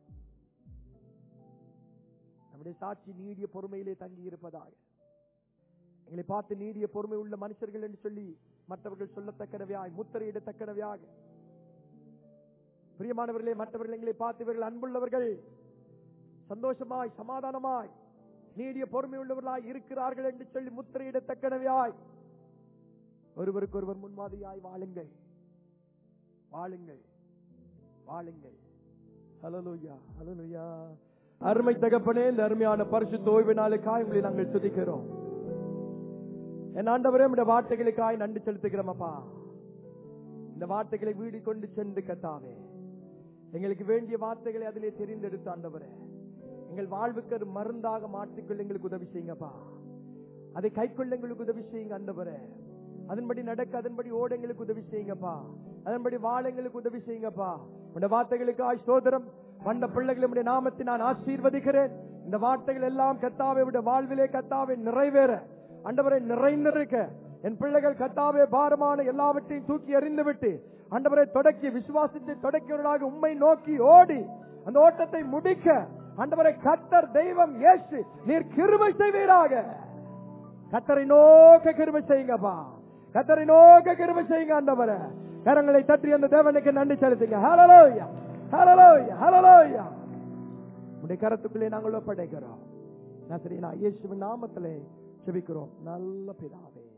நம்முடைய சாட்சி நீடிய பொறுமையிலே தங்கி இருப்பதாக. எங்களை பார்த்து நீடிய பொறுமை உள்ள மனுஷர்கள் என்று சொல்லி மற்றவர்கள் சொல்லத்தக்கனவையாய், முத்திரையிடத்தக்கனவையாக. பிரியமானவர்களே, மற்றவர்கள் எங்களை பார்த்து இவர்கள் அன்புள்ளவர்கள், சந்தோஷமாய் சமாதானமாய் நீடிய பொறுமை உள்ளவர்களாய் இருக்கிறார்கள் என்று சொல்லி முத்திரையிடத்தக்கனவையாய் ஒருவருக்கு ஒருவர் முன்மாதிரியாய் வாழுங்கள், வாழுங்கள், வாழுங்கள். ஹல்லேலூயா, ஹல்லேலூயா. அருமை தகப்பனே, இந்த அருமையான பரிசுத்த ஓய்வு நாளுக்காய் உங்களை நாங்கள் துதிக்கிறோம். என் ஆண்டவரே, இந்த வார்த்தைகளுக்காய் நன்றி செலுத்துகிறோம் அப்பா. இந்த வார்த்தைகளை வீடு கொண்டு சென்று கர்த்தாவே, எங்களுக்கு வேண்டிய வார்த்தைகளை அதிலே தெரிந்தெடுத்து ஆண்டவரே, எங்கள் வாழ்வுக்கு ஒரு மருந்தாக மாற்றிக்கொள்ள எங்களுக்கு உதவி செய்யுங்கப்பா. அதை கைக்கொள்ள எங்களுக்கு உதவி செய்யுங்க ஆண்டவரே. அதன்படி நடக்க, அதன்படி ஓட எங்களுக்கு உதவி செய்யுங்கப்பா. அதன்படி வாழ எங்களுக்கு உதவி செய்யுங்கப்பா. இந்த வார்த்தைகளுக்காய் ஸ்தோத்திரம். வந்த பிள்ளைகளுடைய நாமத்தை நான் ஆசீர்வதிக்கிறேன். இந்த வார்த்தைகள் எல்லாம் கர்த்தாவே வாழ்விலே கர்த்தாவே நிறைவேற ஆண்டவரை நிறைந்திருக்க, என் பிள்ளைகள் கர்த்தாவே பாரமான எல்லாவற்றையும் தூக்கி எறிந்து விட்டு ஆண்டவரை தொடக்கி விசுவாசத்தை தொடக்கியவர்களாக உம்மை நோக்கி ஓடி அந்த ஓட்டத்தை முடிக்க ஆண்டவரை கர்த்தர் தெய்வம் இயேசு நீர் கிருபை செய்வீராக. கர்த்தரை நோக்க கிருபை செய்யுங்கப்பா. கர்த்தரை நோக்க கிருபை செய்யுங்க ஆண்டவரே. கரங்களை தட்டி அந்த தேவனுக்கு நன்றி செலுத்துங்க. ஹல்லேலூயா, ஹல்லேலூயா, ஹல்லேலூயா. உடைய கரத்துக்குள்ளே நாங்கள் ஒப்படைக்கிறோம். நசரேயனாகிய இயேசுவின் நாமத்திலே ஜெபிக்கிறோம் நல்ல பிதாவே.